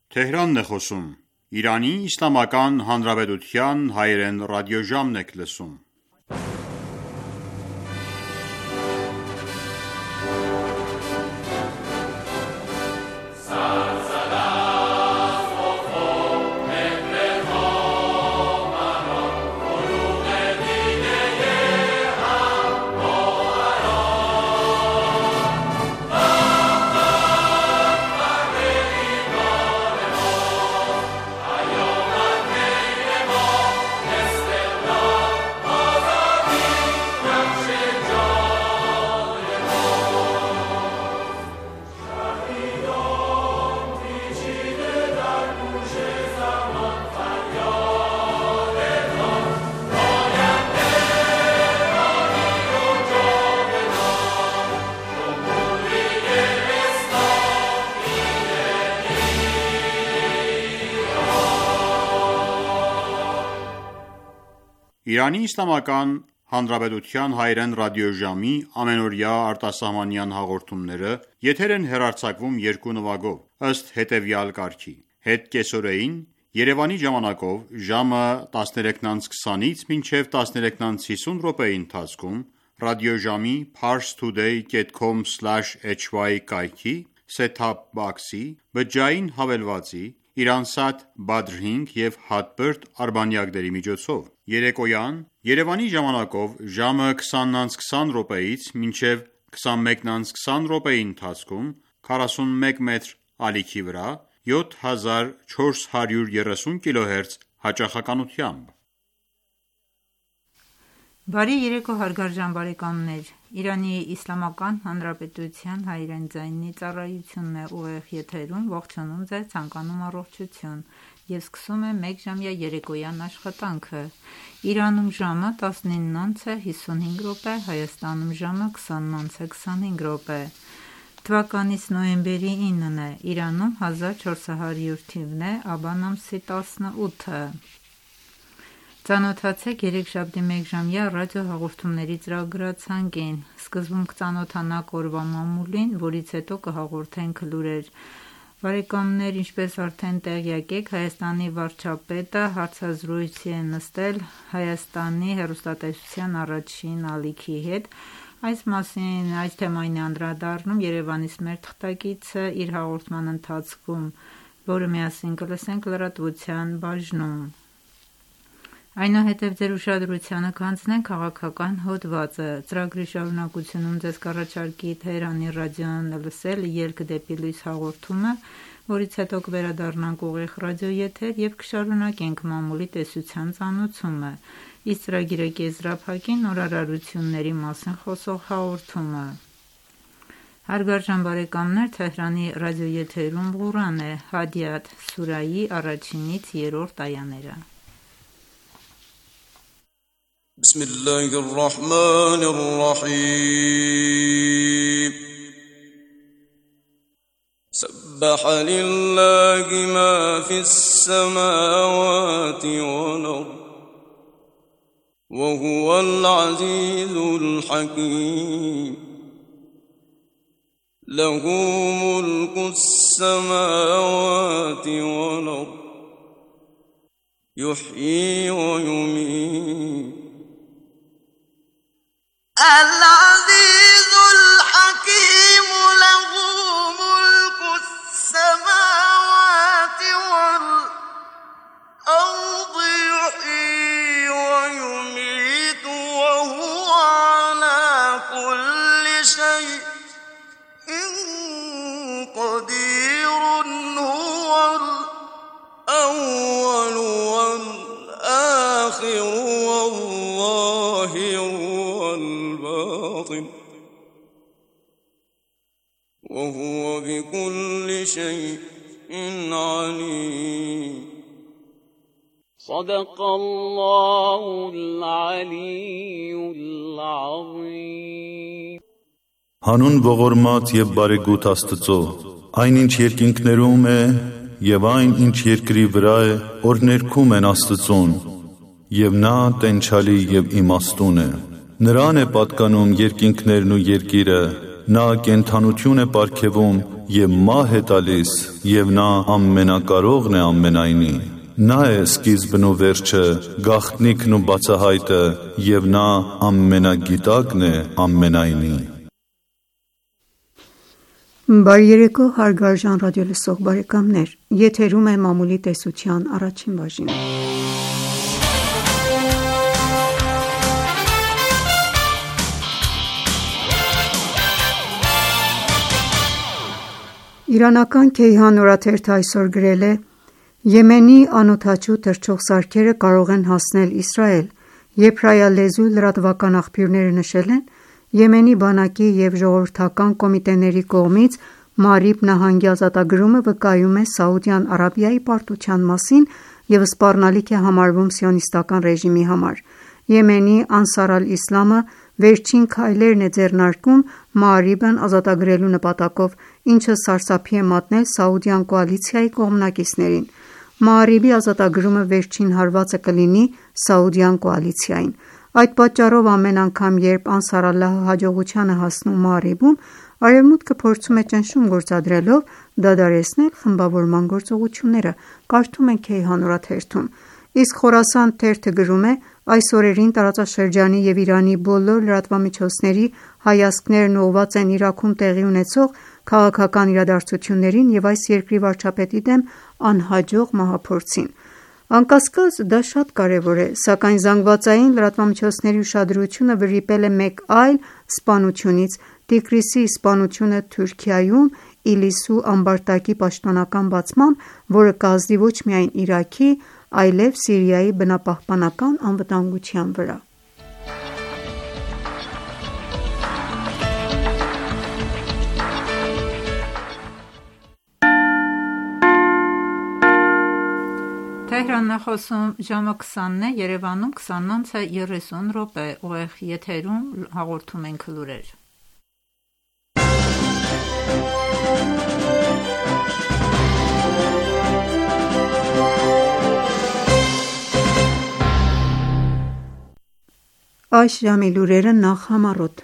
Թեհրանն է խոսում։ Իրանի Իսլամական Հանրապետության հայերեն ռադիոժամն եք լսում։ Իրանի Իսլամական Հանրապետության հայերեն ռադիոժամի ամենօրյա արտասահմանյան հաղորդումները եթեր են հեռարձակվում երկու նվագով, ըստ հետևյալ կարգի. Հետկեսօրեին Երևանի ժամանակով ժամը 13:20-ից մինչև 13:50 րոպեի ընթացքում ռադիոժամի parstoday.com/hy կայքի set-top box-ի բջջային հավելվածի Իրանսատ Badr 5 և Hotbird արբանյակների միջոցով։ Երեկոյան Երևանի ժամանակով ժամը 20:20 րոպեից մինչև 21:20 րոպեի ընթացքում 41 մետր ալիքի վրա 7430 kHz հաճախականությամբ։ Բարի երեկո հարգարժան բարեկամներ, Իրանի Իսլամական Հանրապետության հայերեն ձայնի ծառայությունն է ուղիղ եթերում, ողջունում ձեզ, ցանկանում առողջություն և սկսում է մեկժամյա երեկոյան աշխատանքը։ Իրանում ժամը 19:55 րոպե, Հայաստանում ժամը 20:25 րոպե։ Թվականից նոյեմբերի 9-ն է, Իրանում 1400 թիվն է, աբան ամսի 18-ը։ Ծանոթացեք երեքշաբթի մեկժամյա ռադիոհաղորդումների ծրագրացանկին։ Սկզբում կծանոթանանք օրվա մամուլին, որից հետո կհաղորդենք լուրեր։ Բարեկամներ, ինչպես արդեն տեղյակ եք, Հայաստանի վարչապետը հարցազրույցի է նստել Հայաստանի հեռուստատեսության առաջին ալիքի հետ։ Այս թեմային է անդրադառնում Երևանից մեր թղթակիցը իր հաղորդման ընթացքում, որը միասին կլսենք լրատվության բաժնում։ Այնուհետև ձեր ուշադրությանը կհանձնենք քաղաքական հոդվածը։ Ծրագրի շարունակությունում ձեզ կառաջարկի Թեհրանի ռադիոն լսել «Ելք դեպի լույս» հաղորդումը, որից հետո կվերադառնանք ուղիղ ռադիոեթեր և կշարունակենք մամուլի տեսության ծանոթությունը, իսկ ծրագիրը կեզրափակի նորարարությունների մասին խոսող հաղորդումը։ Հարգարժան բարեկամներ, Թեհրանի ռադիոեթերում Ղուրան է, Հադիաթ սուրայի 1-ից 3-րդ այաները։ بسم الله الرحمن الرحيم سبح لله ما في السماوات والأرض وهو العزيز الحكيم له ملك السماوات والأرض يحيي ويميت العزيز الحكيم له ملك السماوات والأرض يحيي ويميت وهو على كل شيء قدير هو الأول والآخر والظاهر وهو بكل شيء عليم صدق الله العلي العظيم Հանուն ողորմած և բարեգութ Աստծո, այն ինչ երկինքներում է և այն ինչ երկրի վրա է, օրհներգում են Աստծուն, և նա տենչալի և իմաստուն է։ Նրան է պատկանում երկինքներն ու երկիրը, նա կենդանություն է պարգևում և մահ է տալիս, և նա ամենակարողն է ամենայնի։ Նա է սկիզբն ու վերջը, գաղտնիքն ու բացահայտը, և նա ամենագիտակն է ամենայնի։ Բարի երեկո, հարգարժան ռադիոլսող բարեկամներ, եթերում է մամուլի տեսության առաջին բաժինը։ Իրանական Քեյհան օրաթերթը այսօր գրել է. Եմենի անօդաչու թռչող սարքերը կարող են հասնել Իսրայել։ Եբրայալեզու լրատվական աղբյուրները նշել են. Եմենի բանակի և ժողովրդական կոմիտեների կողմից Մարիբ նահանգի ազատագրումը վկայում է Սաուդյան Արաբիայի պարտության մասին և սպառնալիք է համարվում սիոնիստական ռեժիմի համար։ Եմենի Անսար ալ-Իսլամը վերջին քայլերն է ձեռնարկում Մարիբն ազատագրելու նպատակով, ինչը սարսափի է մատնել Սաուդյան կոալիցիայի կողմնակիցներին։ Մարիբի ազատագրումը վերջին հարվածը կլինի Սաուդյան կոալիցիային։ Այդ պատճառով ամեն անգամ, երբ Անսար Ալլահը հաջողության է հասնում Մարիբում, Արևմուտքը փորձում է ճնշում գործադրելով դադարեցնել խմբավորման գործողությունները, կարդում ենք Քեյհան օրաթերթում։ Իսկ Խորասան թերթը գրում է. այս օրերին տարածաշրջանի և Իրանի բոլոր լրատվամիջոցների հայացքներն ուղղված են Իրաքում տեղի ունեցող քաղաքական իրադարձություններին և այս երկրի վարչապետի դեմ անհաջող մահափորձին։ Անկասկած, դա շատ կարևոր է, սակայն զանգվածային լրատվամիջոցների ուշադրությունը վրիպել է մեկ այլ սպանությունից՝ Տիգրիսի սպանությունը Թուրքիայում Իլիսու ամբարտակի պաշտոնական բացմամբ, որը կազդի ոչ միայն Իրաքի, այլև Սիրիայի բնապահպանական անվտանգության վրա։ Թեհրանն է խոսում, ժամը 20-ն է, Երևանում 20:30, ուղիղ եթերում հաղորդում ենք լուրեր։ Այս ժամի լուրերը նախ համառոտ։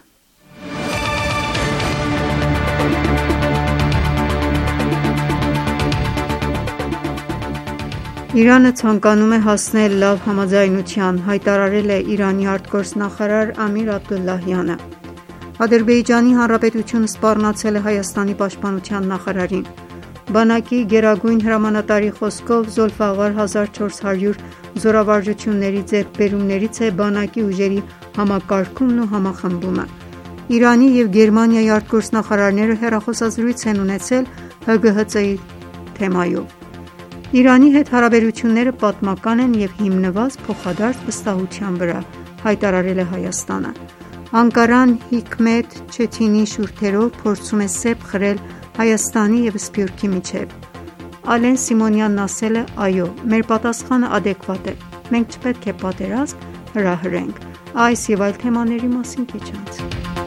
Իրանը ցանկանում է հասնել լավ համաձայնության, հայտարարել է Իրանի արտգործնախարար Ամիր Աբդոլլահյանը։ Ադրբեջանի Հանրապետությունը սպառնացել է Հայաստանի պաշտպանության նախարարին։ Բանակի գերագույն հրամանատարի խոսքով Զոլֆաղար 1400 զորավարժությունների ձեռքբերումներից է բանակի ուժերի համակարգումն ու համախմբումը։ Իրանի և Գերմանիայի արտգործնախարարները հեռախոսազրույց են ունեցել ՀԳՀԾ-ի թեմայով։ Իրանի հետ հարաբերությունները պատմական են և հիմնված փոխադարձ վստահության վրա, հայտարարել է Հայաստանը։ Անկարան Հիքմետ Չեթինի շուրթերով փորձում է սեպ խրել Հայաստանի և Սփյուռքի միջև։ Ալեն Սիմոնյանն ասել է. «Այո, մեր պատասխանը ադեկվատ է, մենք չպետք է պատերազմ հրահրենք»։ Այս և այլ թեմաների մասին քիչ անց։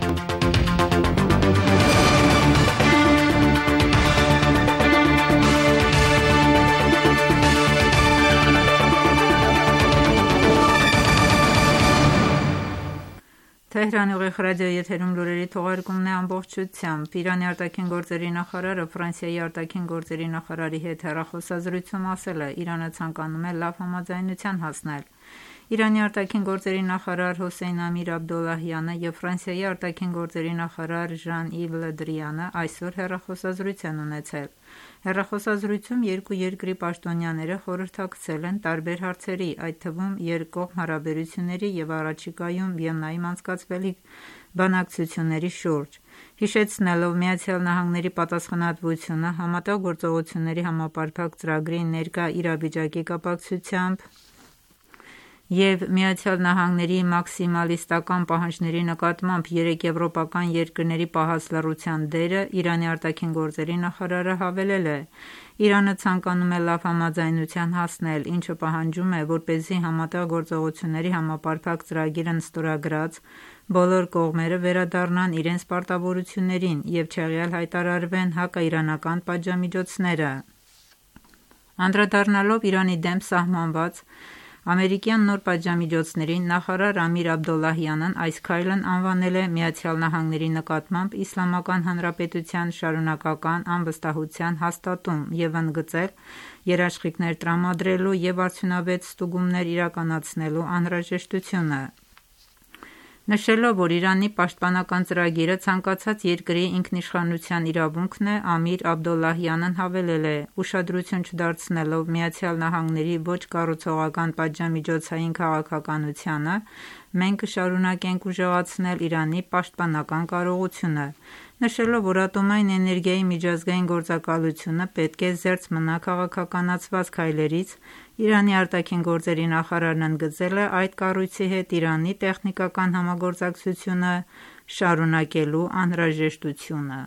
Թեհրանի ուղիղ ռադիոեթերում լուրերի թողարկումն է ամբողջությամբ։ Իրանի արտաքին գործերի նախարարը Ֆրանսիայի արտաքին գործերի նախարարի հետ հեռախոսազրույցում ասել է. Իրանը ցանկանում է լավ համաձայնության հասնել։ Իրանի արտաքին գործերի նախարար Հոսեյն Ամիր Աբդոլլահյանը և Ֆրանսիայի արտաքին գործերի նախարար Ժան-Իվ Լը Դրիանը այսօր հեռախոսազրույց են ունեցել։ Հեռախոսազրույցում երկու երկրի պաշտոնյաները խորհրդակցել են տարբեր հարցերի, այդ թվում երկկողմ հարաբերությունների և առաջիկայում Վիեննայում անցկացվելիք բանակցությունների շուրջ, հիշեցնելով ԱՄՆ-ի պատասխանատվությունը Համատեղ գործողությունների համապարփակ ծրագրի ներկա իրավիճակի կապակցությամբ և ԱՄՆ-ի մաքսիմալիստական պահանջների նկատմամբ երեք եվրոպական երկրների պահած լռության դերը, Իրանի արտաքին գործերի նախարարը հավելել է. Իրանը ցանկանում է լավ համաձայնության հասնել, ինչը պահանջում է, որպեսզի Համատեղ գործողությունների համապարփակ ծրագիրն ստորագրած բոլոր կողմերը վերադառնան իրենց պարտավորություններին և չեղյալ հայտարարվեն հակաիրանական պատժամիջոցները։ Անդրադառնալով Իրանի դեմ սահմանված Ամերիկյան նոր պատժամիջոցներին նախարար Ամիր Աբդոլլահյանն այս քայլն անվանել է ԱՄՆ-ի նկատմամբ Իսլամական Հանրապետության շարունակական անվստահության հաստատում և ընդգծել երաշխիքներ տրամադրելու և արդյունավետ ստուգումներ իրականացնելու անհրաժեշտությունը: Նշելով, որ Իրանի պաշտպանական ծրագիրը ցանկացած երկրի ինքնիշխանության իրավունքն է, Ամիր Աբդոլլահյանն հավելել է. «Ուշադրություն չդարձնելով ԱՄՆ-ի ոչ կառուցողական պատժամիջոցային քաղաքականությանը, մենք կշարունակենք ուժեղացնել Իրանի պաշտպանական կարողությունը», նշելով, որ ատոմային էներգիայի միջազգային գործակալությունը պետք է զերծ մնա քաղաքականացված քայլերից, Իրանի ԱԳ նախարարն ընդգծել է այդ կառույցի հետ Իրանի տեխնիկական համագործակցությունը շարունակելու անհրաժեշտությունը: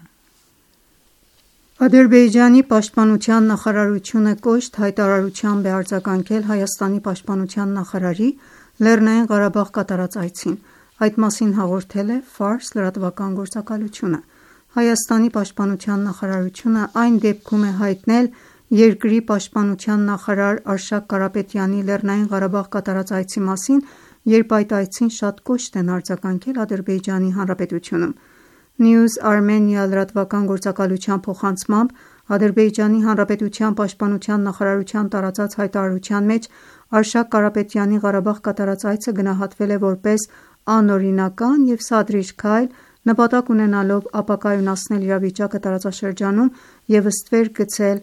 Ադրբեջանի պաշտպանության նախարարությունը կոշտ հայտարարությամբ է արձագանքել Հայաստանի պաշտպանության նախարարի Լեռնային Ղարաբաղ կատարած այցին: Այդ մասին հաղորդել է «Ֆարս» լրատվական գործակալությունը: Հայաստանի պաշտպանության նախարարությունը այն դեպքում է հայտնել երկրի պաշտպանության նախարար Արշակ Կարապետյանի Լեռնային Ղարաբաղ կատարած այցի մասին, երբ այդ այցին շատ կոշտ են արձագանքել Ադրբեջանի Հանրապետությունում: News Armenia լրատվական գործակալության փոխանցմամբ, Ադրբեջանի Հանրապետության պաշտպանության նախարարության տարածած հայտարարության մեջ Արշակ Կարապետյանի Ղարաբաղ կատարած այցը գնահատվել է որպես անօրինական և սադրիչ քայլ՝ նպատակ ունենալով ապակայունացնել իրավիճակը տարածաշրջանում և ստվեր գցել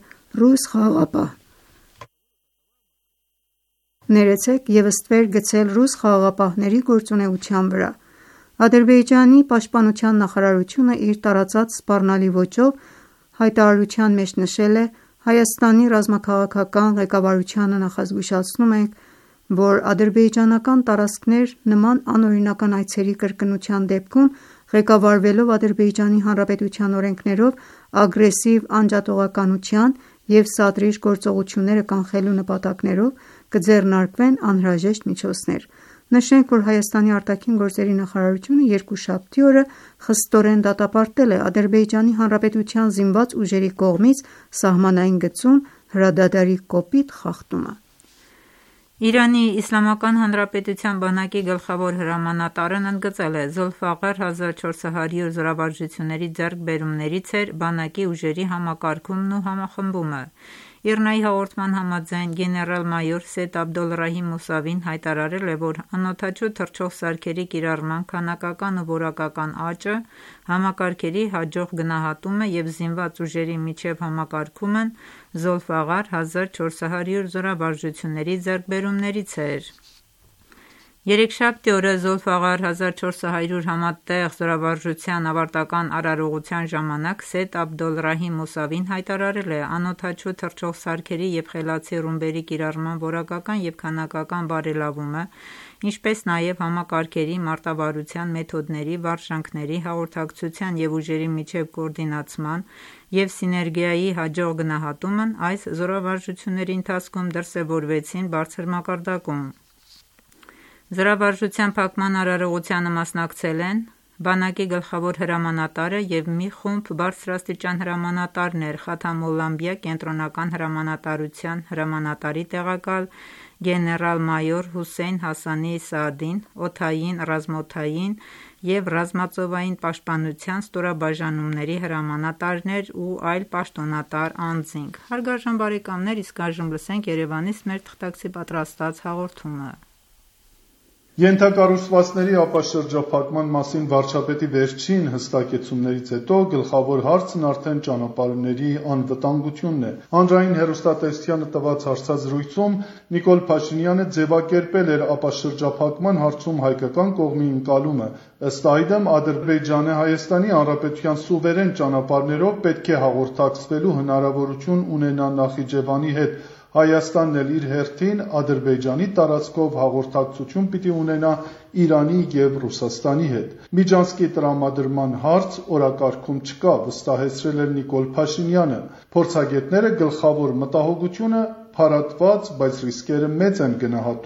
ռուս խաղաղապահների գործունեության վրա: Ադրբեջանի պաշտպանության նախարարությունը իր տարածած սպառնալի ոճով հայտարարության մեջ նշել է. «Հայաստանի ռազմաքաղաքական ղեկավարությանը նախազգուշացնում ենք, որ ադրբեջանական տարածքներ նման անօրինական այցերի կրկնության դեպքում, ղեկավարվելով Ադրբեջանի Հանրապետության օրենքներով, ագրեսիվ անջատողականության և սադրիչ գործողությունները կանխելու նպատակներով կձեռնարկվեն անհրաժեշտ միջոցներ»: Նշենք, որ Հայաստանի ԱԳ նախարարությունը երկուշաբթի օրը խստորեն դատապարտել է Ադրբեջանի Հանրապետության զինված ուժերի կողմից սահմանային գծում հրադադարի կոպիտ խախտումը: ԻԻՀ բանակի գլխավոր հրամանատարն ընդգծել է. «Զոլֆաղար 1400 զորավարժությունների ձեռքբերումներից էր բանակի ուժերի համակարգումն ու համախմբումը»: ԻՌՆԱ-ի հաղորդման համաձայն, գեներալ-մայոր Սեյեդ Աբդոլռահիմ Մուսավին հայտարարել է, որ անօդաչու թռչող սարքերի կիրառման քանակական ու որակական աճը, համակարգերի հաջող գնահատումը և զինված ուժերի միջև համակարգումն Զոլֆաղար 1400 զորավարժությունների ձեռքբերումներից էր: Երեքշաբթի օրը Զոլֆաղար 1400 համատեղ զորավարժության ավարտական արարողության ժամանակ Սեյեդ Աբդոլռահիմ Մուսավին հայտարարել է. «Անօդաչու թռչող սարքերի և խելացի ռումբերի կիրառման որակական և քանակական բարելավումը, ինչպես նաև համակարգերի մարտավարության մեթոդների, վարժանքների, հաղորդակցության և ուժերի միջև կոորդինացման և սիներգիայի հաջող գնահատումն այս զորավարժությունների ընթացքում դրսևորվեցին բարձր մակարդակում»: Զորավարժության փակման արարողությանը մասնակցել են բանակի գլխավոր հրամանատարը և մի խումբ բարձրաստիճան հրամանատարներ՝ Խաթամ-ալ-Անբիա կենտրոնական հրամանատարության հրամանատարի տեղակալ գեներալ-մայոր Հոսեյն Հասանի Սաադին, օդային, ռազմաօդային և ռազմածովային պաշտպանության ստորաբաժանումների հրամանատարներ ու այլ պաշտոնատար անձինք: Իսկ այժմ լսենք Երևանից մեր թղթակցի պատրաստած հաղորդումը: Ենթակառուցվածքների ապաշրջափակման մասին վարչապետի վերջին հստակեցումներից հետո գլխավոր հարցն արդեն ճանապարհների անվտանգությունն է: Հանրային հեռուստատեսությանը տված հարցազրույցում Նիկոլ Փաշինյանը ձևակերպել էր ապաշրջափակման հարցում հայկական կողմի ընկալումը: Ըստ այդմ, Ադրբեջանը Հայաստանի Հանրապետության սուվերեն ճանապարհներով պետք է հաղորդակցվելու հնարավորություն ունենա Նախիջևանի հետ, Հայաստանն էլ իր հերթին Ադրբեջանի տարածքով հաղորդակցություն պիտի ունենա Իրանի և Ռուսաստանի հետ: Միջանցքի տրամադրման հարց օրակարգում չկա, վստահեցրել էր Նիկոլ Փաշինյանը: Փորձագետները գլխավոր մտահոգությունը փարատված, բայց ռիսկերը մեծ են գնահատում: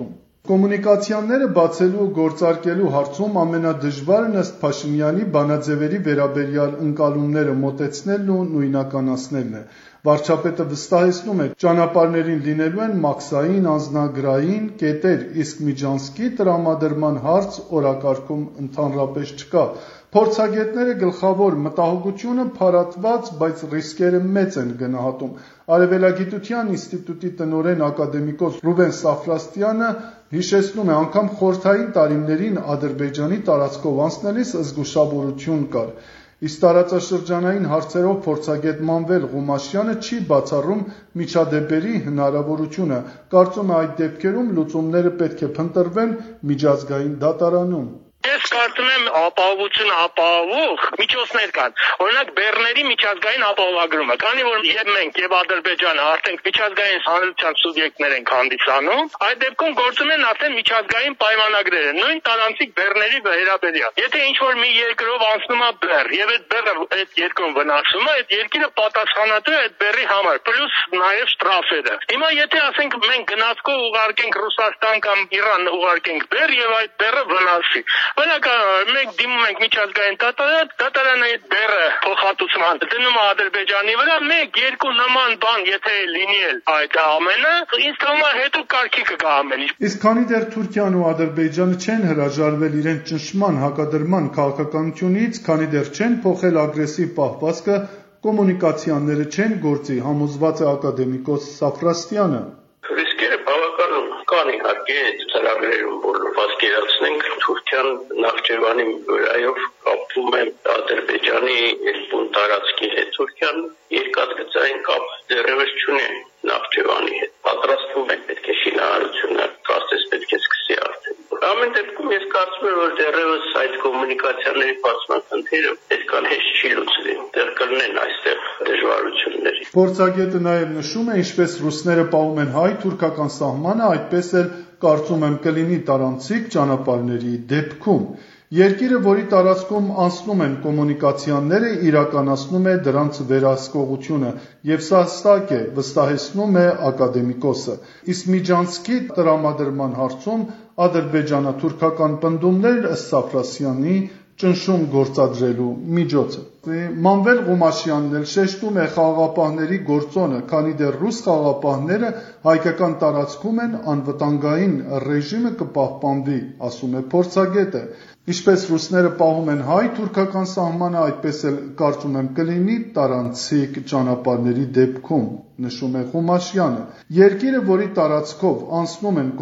Կոմունիկացիաները բացելու ու գործարկելու հարցում ամենադժվարն ըստ Փաշինյանի բանաձևերի վերաբերյալ ընկալումները մոտեցնելն ու նույնականացնելն է։ Վարչապետը վստահեցնում է, ճանապարհներին լինելու են մաքսային, անձնագրային կետեր, իսկ Միջանցքի տրամադրման հարց օրակարգում ընդհանրապես չկա։ Փորձագետները գլխավոր մտահոգությունը փարատված, բայց ռիսկերը մեծ են գնահատում։ Արևելագիտության ինստիտուտի տնօրեն ակադեմիկոս Ռուբեն Սաֆրաստյանը հիշեցնում է, անգամ խորհրդային տարիներին Ադրբեջանի տարածքով անցնելիս զգուշավորություն կար։ Իսկ տարածաշրջանային հարցերով փորձագետ Մանվել Ղումաշյանը չի բացառում միջադեպերի հնարավորությունը, կարծում է այդ դեպքերում լուծումները պետք է փնտրվեն միջազգային դատարանում։ Ես կարծում եմ ապահովությունը ապահովող միջոցներ կան։ Օրինակ Բեռների միջազգային ապահովագրումը, քանի որ եւ մենք եւ Ադրբեջանը արդեն միջազգային հանրության սուբյեկտներ ենք հանդիսանում, այդ դեպքում գործում են արդեն միջազգային պայմանագրերը, նույն տարանցիկ Բեռների վերաբերյալ։ Եթե ինչ-որ մի երկրով անցնում է բեռ եւ այդ բեռը այդ երկրում վնասվում է, այդ երկիրը պատասխանատու է այդ բեռի համար, պլյուս նաեւ շտրաֆերը։ Հիմա եթե ասենք մենք գնացքով ուղարկենք Ռուսաստան կամ Իրան ուղարկենք բեռ եւ այդ բեռը վնասի, բնական մենք դիմում ենք միջազգային դատարանը այդ բեռը փոխհատուցման դնում է Ադրբեջանի վրա, մեկ-երկու նման բան եթե լինի այդ ամենը, ինձ թվում է հետո կարգի կգա ամեն ինչ։ Իսկ քանի դեռ Թուրքիան ու Ադրբեջանը չեն հրաժարվել իրենց ճնշման հակադրման քաղաքականությունից, քանի դեռ չեն փոխել ագրեսիվ պահվածքը, կոմունիկացիաները չեն գործի, համոզված է ակադեմիկոս Սաֆրաստյանը։ Ռիսկերը բավականին կան, իհարկե, ծրագրերում բոլոր պատկերացնենք Թուրքիան Նախճեվանի վրայով կապվում է Ադրբեջանի երկու տարածքի հետ։ Թուրքիան երկաթգծային կապ դեռևս չունի Նախճեվանի հետ։ Պատրաստվում է պետք է շինարարությունը, կարծես պետք է սկսի արդեն։ Ամեն դեպքում ես կարծում եմ, որ դեռևս այդ կոմունիկացիաների բացման խնդիրը այդքան հեշտ չի լուծվի։ Դեռ կլինեն այստեղ դժվարություններ։ Փորձագետը նաև նշում է, ինչպես ռուսները պահում են հայ-թուրքական սահմանը, այդպես էլ կարծում եմ կլինի տարանցիկ ճանապարհների դեպքում։ Երկիրը, որի տարածքում անցնում են կոմունիկացիաները, իրականացնում է դրանց վերահսկողությունը, եւ սա հստակ է, վստահեցնում է ակադեմիկոսը։ Իսկ Միջանցքի տրամադրման հարցում ադրբեջանա-թուրքական պնդումներն ըստ Սաֆրասյանի ճնշում գործադրելու միջոց է։ Մանվել Ղումաշյանն էլ շեշտում է խաղաղապահների գործոնը, քանի դեռ ռուս խաղաղապահները հայկական տարածքում են, անվտանգային ռեժիմը կպահպանվի, ասում է փորձագետը։ Ինչպես ռուսները պահում են հայ-թուրքական սահմանը, այդպես էլ կարծում եմ կլինի տարանցիկ ճանապարհների դեպքում, նշում է Ղումաշյանը։ Երկիրը, որի տարածքով անցնում են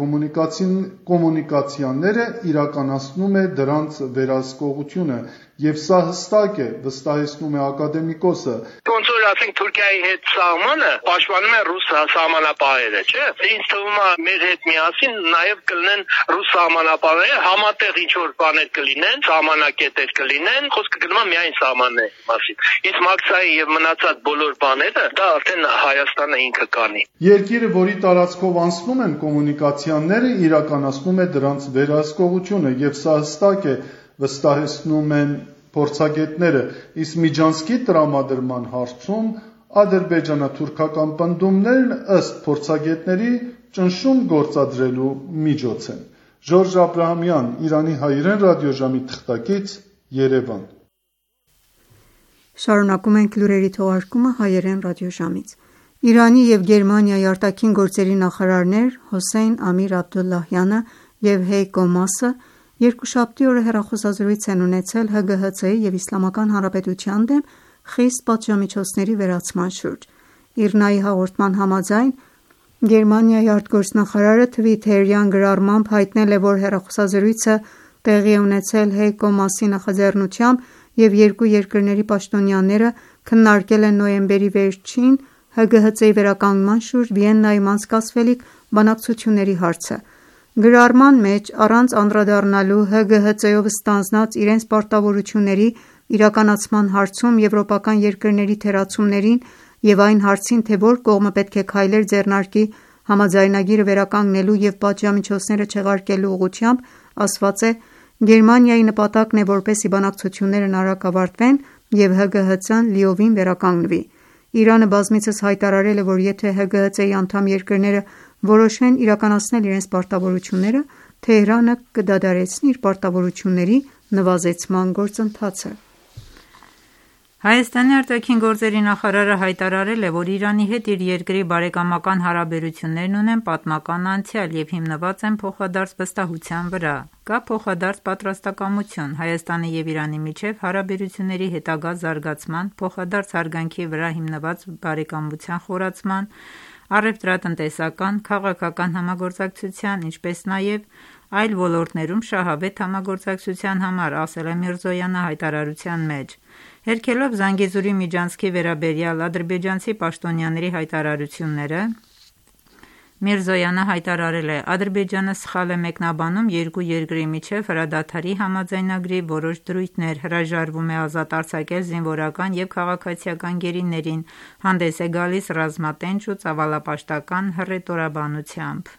կոմունիկացիաները, իրականացնում է դրանց վերահսկողությունը, եւ սա հստակ է, վստահեցնում է ակադեմիկոսը։ Ոնց որ ասենք Թուրքիայի հետ սահմանը պաշտպանում է ռուս սահմանապահերը, չէ՞։ Ինձ թվում է մեր հետ միասին նաեւ կլինեն ռուս սահմանապահերը, համատեղ ինչ-որ բաներ կլինեն, սահմանակետեր կլինեն, խոսքը գնում է միայն սահմանների մասին։ Իսկ մաքսայի եւ մնացած բոլոր բաները դա արդեն Հայաստանը ինքը կանի։ Երկիրը, որի տարածքով անցնում են կոմունիկացիաները, իրականացնում է դրանց վերահսկողությունը եւ սա հստակ է, վստահեցնում են փորձագետները, իսկ Միջանցքի տրամադրման հարցում ադրբեջանա-թուրքական պնդումներն ըստ փորձագետների ճնշում գործադրելու միջոց են։ Ժորժ Աբրահամյան, Իրանի հայերեն ռադիոժամի թղթակից, Երևան։ Շարունակում ենք լուրերի թողարկումը հայերեն ռադիոժամից։ Իրանի եւ Գերմանիայի արտաքին գործերի նախարարներ Հոսեյն Ամիր Աբդուլլահյանը եւ Հեյկո Մասը երկուշաբթի օրը հեռախոսազրույց են ունեցել ՀԳՀԾ-ի եւ Իսլամական Հանրապետության դեմ խիստ պատժամիջոցների վերացման շուրջ։ ԻՌՆԱ-ի հաղորդման համաձայն Գերմանիայի արտգործնախարարը Թվիթերյան գրառմամբ հայտնել է, որ հեռախոսազրույցը տեղի է ունեցել Հեյկո Մասի նախաձեռնությամբ եւ երկու երկրների պաշտոնյաները քննարկել են նոյեմբերի վերջին ՀԳՀԾ-ի վերականգնման շուրջ Վիեննայում անցկացվելիք բանակցությունների հարցը։ Գրառման մեջ առանց անդրադառնալու ՀԳՀԾ-ով ստանձնած իրենց պարտավորությունների իրականացման հարցում եվրոպական երկրների թերացումներին եւ այն հարցին, թե որ կողմը պետք է քայլեր ձեռնարկի համաձայնագիրը վերականգնելու եւ պատժամիջոցները չեղարկելու ուղղությամբ, ասված է. Գերմանիայի նպատակն է, որպեսզի բանակցություններն արագ ավարտվեն եւ ՀԳՀԾ-ն լիովին վերականգնվի։ Իրանը բազմիցս հայտարարել է, որ եթե ՀԳՀԾ-ի անդամ երկրները որոշեն իրականացնել իրենց պարտավորությունները, Թեհրանը կդադարեցնի իր պարտավորությունների նվազեցման գործընթացը։ Հայաստանի արտաքին գործերի նախարարը հայտարարել է, որ Իրանի հետ իր երկրի բարեկամական հարաբերություններն ունեն պատմական անցյալ և հիմնված են փոխադարձ վստահության վրա։ Կա փոխադարձ պատրաստակամություն Հայաստանի և Իրանի միջև հարաբերությունների հետագա զարգացման, փոխադարձ հարգանքի վրա հիմնված բարեկամության խորացման, առևտրատնտեսական, քաղաքական համագործակցության, ինչպես նաև այլ ոլորտներում շահավետ համագործակցության համար, ասել է Միրզոյանը հայտարարության մեջ։ Հերքելով Զանգեզուրի միջանցքի վերաբերյալ ադրբեջանցի պաշտոնյաների հայտարարությունները, Միրզոյանը հայտարարել է. Ադրբեջանը սխալ է մեկնաբանում երկու երկրի միջև հրադադարի համաձայնագրի որոշ դրույթներ, հրաժարվում է ազատ արձակել զինվորական և քաղաքացիական գերիներին, հանդես է գալիս ռազմատենչ ու ծավալապաշտական հռետորաբանությամբ։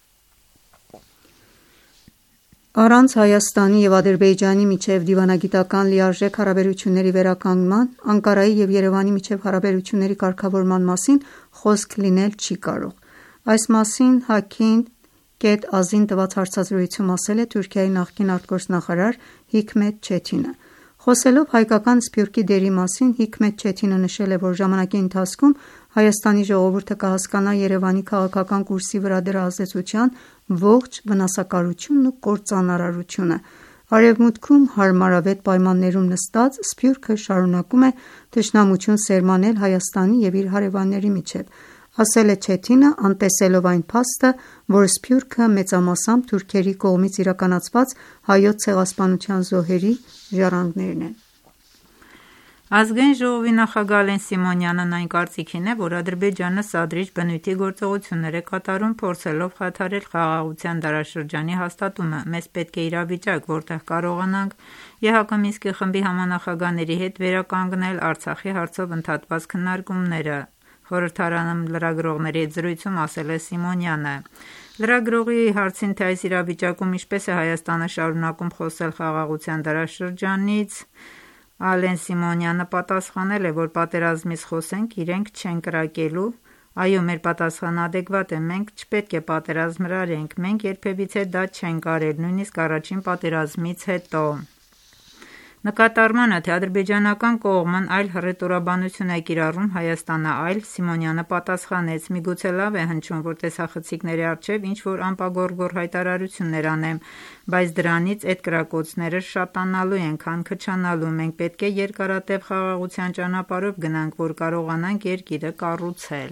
Առանց Հայաստանի և Ադրբեջանի միջև դիվանագիտական լիարժեք հարաբերությունների վերականգնման, Անկարայի և Երևանի միջև հարաբերությունների կարգավորման մասին խոսք լինել չի կարող։ Այս մասին Hakin.az-ին տված հարցազրույցում ասել է Թուրքիայի նախկին արտգործնախարար Հիկմետ Չեթինը։ Խոսելով հայկական սփյուռքի դերի մասին, Հիկմետ Չեթինը նշել է, որ ժամանակի ընթացքում Հայաստանի ժողովուրդը կհասկանա Երևանի քաղաքական կուրսի վրա դրա ազդեցության ողջ վնասակարությունն ու կործանարարությունը։ Արևմուտքում հարմարավետ պայմաններում նստած Սփյուռքը շարունակում է թշնամություն սերմանել Հայաստանի և իր հարևանների միջև, ասել է Չեթինը, անտեսելով այն փաստը, որ Սփյուռքը մեծամասամբ թուրքերի կողմից իրականացված հայոց ցեղասպանության զոհերի ժառանգներն են։ Ազգային ժողովի նախագահ Ալեն Սիմոնյանն այն կարծիքին է, որ Ադրբեջանը սադրիչ բնույթի գործողություններ է կատարում, փորձելով խաթարել խաղաղության դարաշրջանի հաստատումը։ Մեզ պետք է իրավիճակ, որտեղ կարողանանք ԵՀԿ Մինսկի խմբի համանախագահների հետ վերականգնել Արցախի հարցով ընդհատված քննարկումները, խորհրդարանում լրագրողների հետ զրույցում ասել է Սիմոնյանը։ Լրագրողի հարցին, թե այս իրավիճակում ինչպես է Հայաստանը շարունակում խոսել խաղաղության դարաշրջանից, Ալեն Սիմոնյանը պատասխանել է, որ պատերազմից խոսենք, իրենք չեն կրակելու։ Այո, մեր պատասխանը ադեկվատ է, մենք չպետք է պատերազմ հրահրենք, մենք երբևիցե դա չենք արել, նույնիսկ առաջին պատերազմից հետո։ Նկատառմանը, թե ադրբեջանական կողմն այլ հռետորաբանություն է կիրառում, Հայաստանը այլ, Սիմոնյանը պատասխանեց. միգուցե լավ է հնչում, որ տեսախցիկների առջև ինչ-որ անպագորգոր հայտարարություններ անեմ, բայց դրանից էդ կրակոցները շատանալու են, քան քչանալու, մենք պետք է երկարատև խաղաղության ճանապարհով գնանք, որ կարողանանք երկիրը կառուցել։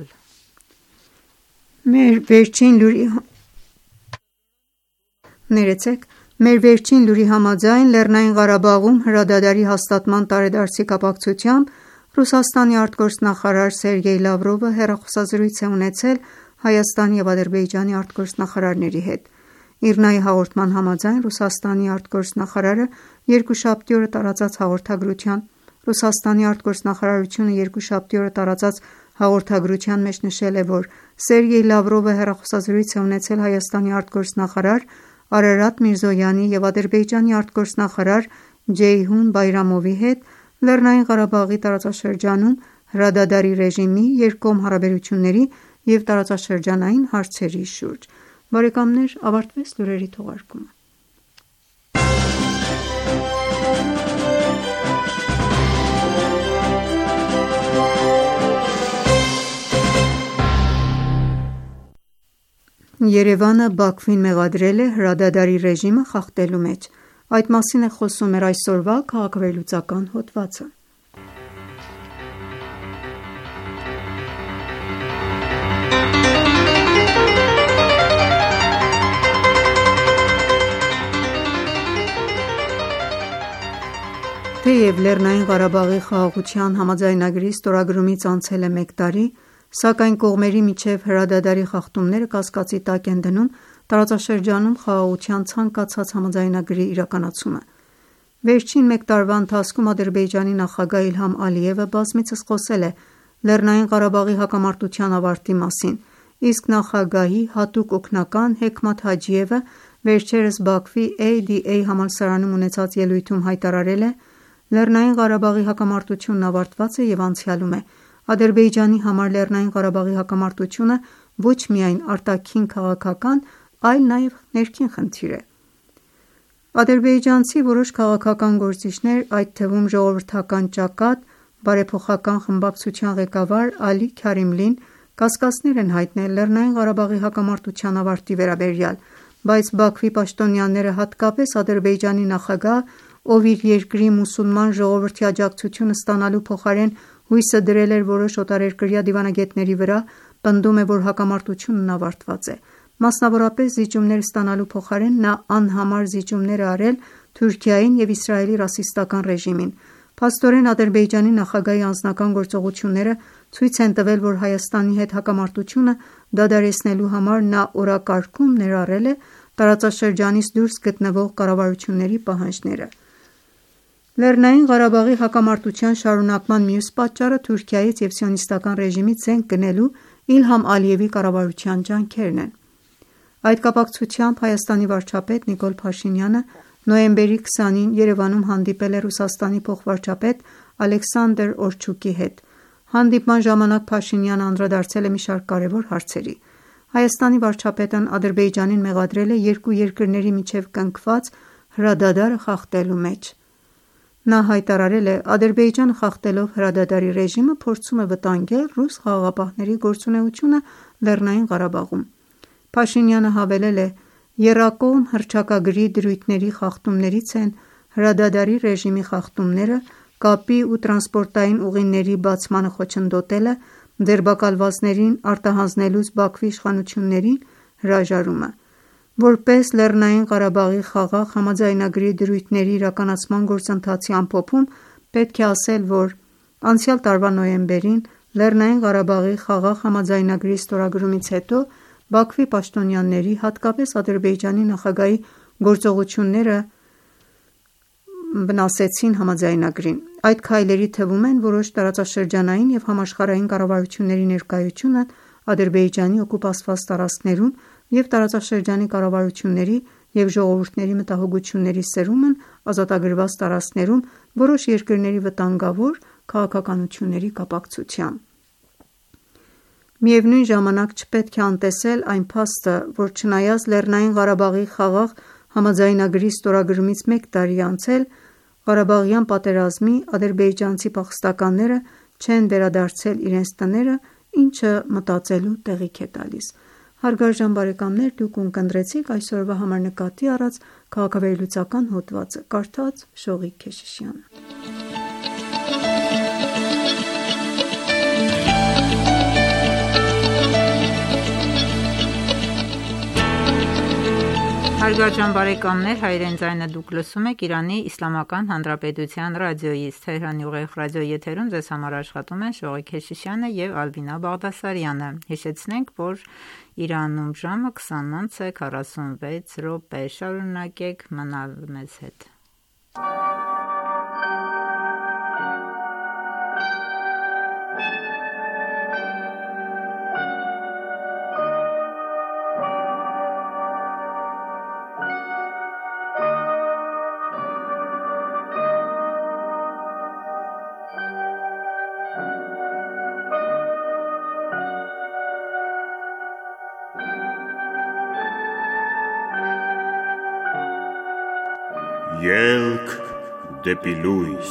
Մեր վերջին լուրի համաձայն Լեռնային Ղարաբաղում հրադադարի հաստատման տարեդարձի կապակցությամբ Ռուսաստանի արտգործնախարար Սերգեյ Լավրովը հեռախոսազրույց է ունեցել Հայաստանի և Ադրբեջանի արտգործնախարարների հետ։ ԻՌՆԱ-ի հաղորդման համաձայն Ռուսաստանի արտգործնախարարը երկուշաբթի օրը տարածած հաղորդագրության Ռուսաստանի արտգործնախարարությունը երկուշաբթի օրը տարածած հաղորդագրության մեջ նշել է, որ Սերգեյ Լավրովը հեռախոսազրույց է ունեցել Հայաստանի արտգործնախարար Արարատ Միրզոյանի և Ադրբեջանի արտգործնախարար Ջեյհուն Բայրամովի հետ Լեռնային Ղարաբաղի տարածաշրջանում հրադադարի ռեժիմի, երկկողմ հարաբերությունների և տարածաշրջանային հարցերի շուրջ։ Բարեկամներ, ավարտվեց լուրերի թողարկումը։ Երևանը Բաքվին մեղադրել է հրադադարի ռեժիմը խախտելու մեջ։ Այդ մասին է խոսում մեր այսօրվա քաղաքավերլուծական հոդվածը։ Թեև Լեռնային Ղարաբաղի խաղաղության համաձայնագրի ստորագրումից անցել է 1 տարի, սակայն կողմերի միջև հրադադարի խախտումները կասկածի տակ են դնում տարածաշրջանում խաղաղության ցանկացած համաձայնագրի իրականացումը։ Վերջին 1 տարվա ընթացքում Ադրբեջանի նախագահ Իլհամ Ալիևը բազմիցս խոսել է Լեռնային Ղարաբաղի հակամարտության ավարտի մասին, իսկ նախագահի հատուկ օգնական Հեքմաթ Հաջիևը վերջերս Բաքվի ADA համալսարանում ունեցած ելույթում հայտարարել է. Լեռնային Ղարաբաղի հակամարտությունն ավարտված է և անցյալում է։ Ադրբեջանի համար Լեռնային Ղարաբաղի հակամարտությունը ոչ միայն արտաքին քաղաքական, այլ նաև ներքին խնդիր է։ Ադրբեջանցի որոշ քաղաքական գործիչներ, այդ թվում ժողովրդական ճակատ, բարեփոխական խմբակցության ղեկավար Ալի Քարիմլին կասկածներ են հայտնել Լեռնային Ղարաբաղի հակամարտության ավարտի վերաբերյալ, բայց Բաքվի պաշտոնյաները, հատկապես Ադրբեջանի նախագահ, ով իր երկրի մուսուլման ժողովրդի աջակցությունը ստանալու փոխարեն հույսը դրել էր որոշ օտարերկրյա դիվանագետների վրա, պնդում է, որ հակամարտությունն ավարտված է։ Մասնավորապես զիջումներ ստանալու փոխարեն նա անհամար զիջումներ է արել Թուրքիային և Իսրայելի ռասիստական ռեժիմին։ Փաստորեն Ադրբեջանի նախագահի անձնական գործողությունները ցույց են տվել, որ Հայաստանի հետ հակամարտությունը դադարեցնելու համար նա օրակարգում ներառել է տարածաշրջանից դուրս գտնվող կառավարությունների պահանջները։ Լեռնային Ղարաբաղի հակամարտության շարունակման մյուս պատճառը Թուրքիայից և սիոնիստական ռեժիմից զենք գնելու Իլհամ Ալիևի կառավարության ջանքերն են։ Այդ կապակցությամբ Հայաստանի վարչապետ Նիկոլ Փաշինյանը նոյեմբերի 20-ին Երևանում հանդիպել է Ռուսաստանի փոխվարչապետ Ալեքսանդր Օրչուկի հետ։ Հանդիպման ժամանակ Փաշինյանը անդրադարձել է մի շարք կարևոր հարցերի։ Հայաստանի վարչապետն Ադրբեջանին մեղադրել է երկու երկրների միջև կնքված հրադադարը խախտելու մեջ։ Նա հայտարարել է. Ադրբեջանը խախտելով հրադադարի ռեժիմը փորձում է վտանգել ռուս խաղաղապահների գործունեությունը Լեռնային Ղարաբաղում։ Փաշինյանը հավելել է. Եռակողմ հռչակագրի դրույթների խախտումներից են հրադադարի ռեժիմի խախտումները, կապի ու տրանսպորտային ուղիների բացմանը խոչընդոտելը, ձերբակալվածներին արտահանձնելուց Բաքվի իշխանություններին հրաժարումը։ Որպես Լեռնային Ղարաբաղի խաղաղ համաձայնագրի դրույթների իրականացման գործընթացի ամփոփում պետք է ասել, որ անցյալ տարվա նոյեմբերին Լեռնային Ղարաբաղի խաղաղ համաձայնագրի ստորագրումից հետո Բաքվի պաշտոնյաների, հատկապես Ադրբեջանի նախագահի գործողությունները վնասեցին համաձայնագրին։ Այդ քայլերի թվում են որոշ տարածաշրջանային և համաշխարհային կառավարությունների ներկայությունը Ադրբեջանի օկուպացված տարածքներում և տարածաշրջանի կառավարությունների և ժողովուրդների մտահոգությունների սրումն ազատագրված տարածքներում որոշ երկրների վտանգավոր քաղաքականությունների կապակցությամբ։ Միևնույն ժամանակ չպետք է անտեսել այն փաստը, որ չնայած Լեռնային Ղարաբաղի խաղաղ համաձայնագրի ստորագրումից 1 տարի է անցել, Ղարաբաղյան պատերազմի ադրբեջանցի փախստականները չեն վերադարձել իրենց տները, ինչը մտածելու տեղիք է տալիս։ Հարգարժան բարեկամներ, դուք ունկնդրեցիք այսօրվա համար նկատի առած քաղաքավերլուծական հոդվածը, կարդաց Շողիկ Քեշիշյանը։ Հարգարժան բարեկամներ, Հայրեն ձայնը դուք լսում եք Իրանի Իսլամական Հանրապետության ռադիոյից, Թեհրանի ուղիղ ռադիոեթերում ձեզ համար աշխատում են Շողիկ Քեշիշյանը և Ալբինա Բաղդասարյանը։ Հիշեցնենք, որ Իրանում ժամը 20:46, շարունակեք մնալ մեզ հետ։ Ելք դեպի լույս։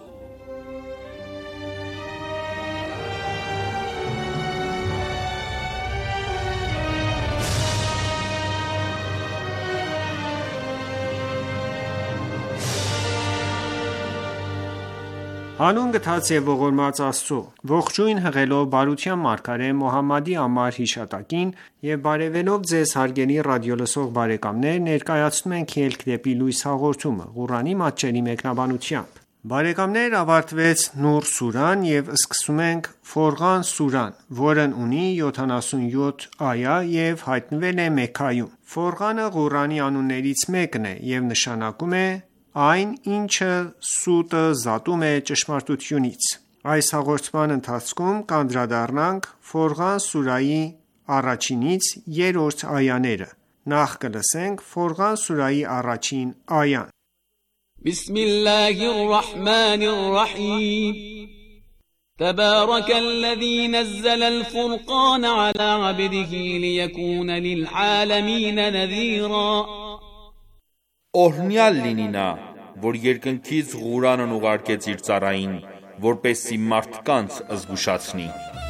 Հանուն գթած և ողորմած Աստծո, ողջույն հղելով բարության մարգարե Մոհամմադի անմար հիշատակին եւ բարեւելով ձեզ հարգելի ռադիոլսող բարեկամներ, ներկայացնում ենք «Ելք դեպի լույս» հաղորդումը, Ղուրանի մատչելի մեկնաբանությամբ։ Բարեկամներ, ավարտվեց Նուր սուրան եւ սկսում ենք Ֆորղան սուրան, որն ունի 77 այա եւ հայտնվել է Մեքքայում։ Ֆորղանը Ղուրանի անուններից մեկն է եւ նշանակում է այն, ինչը սուտը զատում է ճշմարտությունից։ Այս հաղորդման ընթացքում կանդրադառնանք Ֆորղան սուրայի առաջինից 3-րդ այաները։ Նախ կլսենք Ֆորղան սուրայի առաջին այան։ Բիսմիլլահիր ռահմանիր ռահիմ تبارك الذي نزل الفرقان على عبده ليكون للعالمين نذيرا Օրհնյալ լինի նա, որ երկնքից Ղուրանն ուղարկեց իր ծառային, որպեսզի մարդկանց զգուշացնի։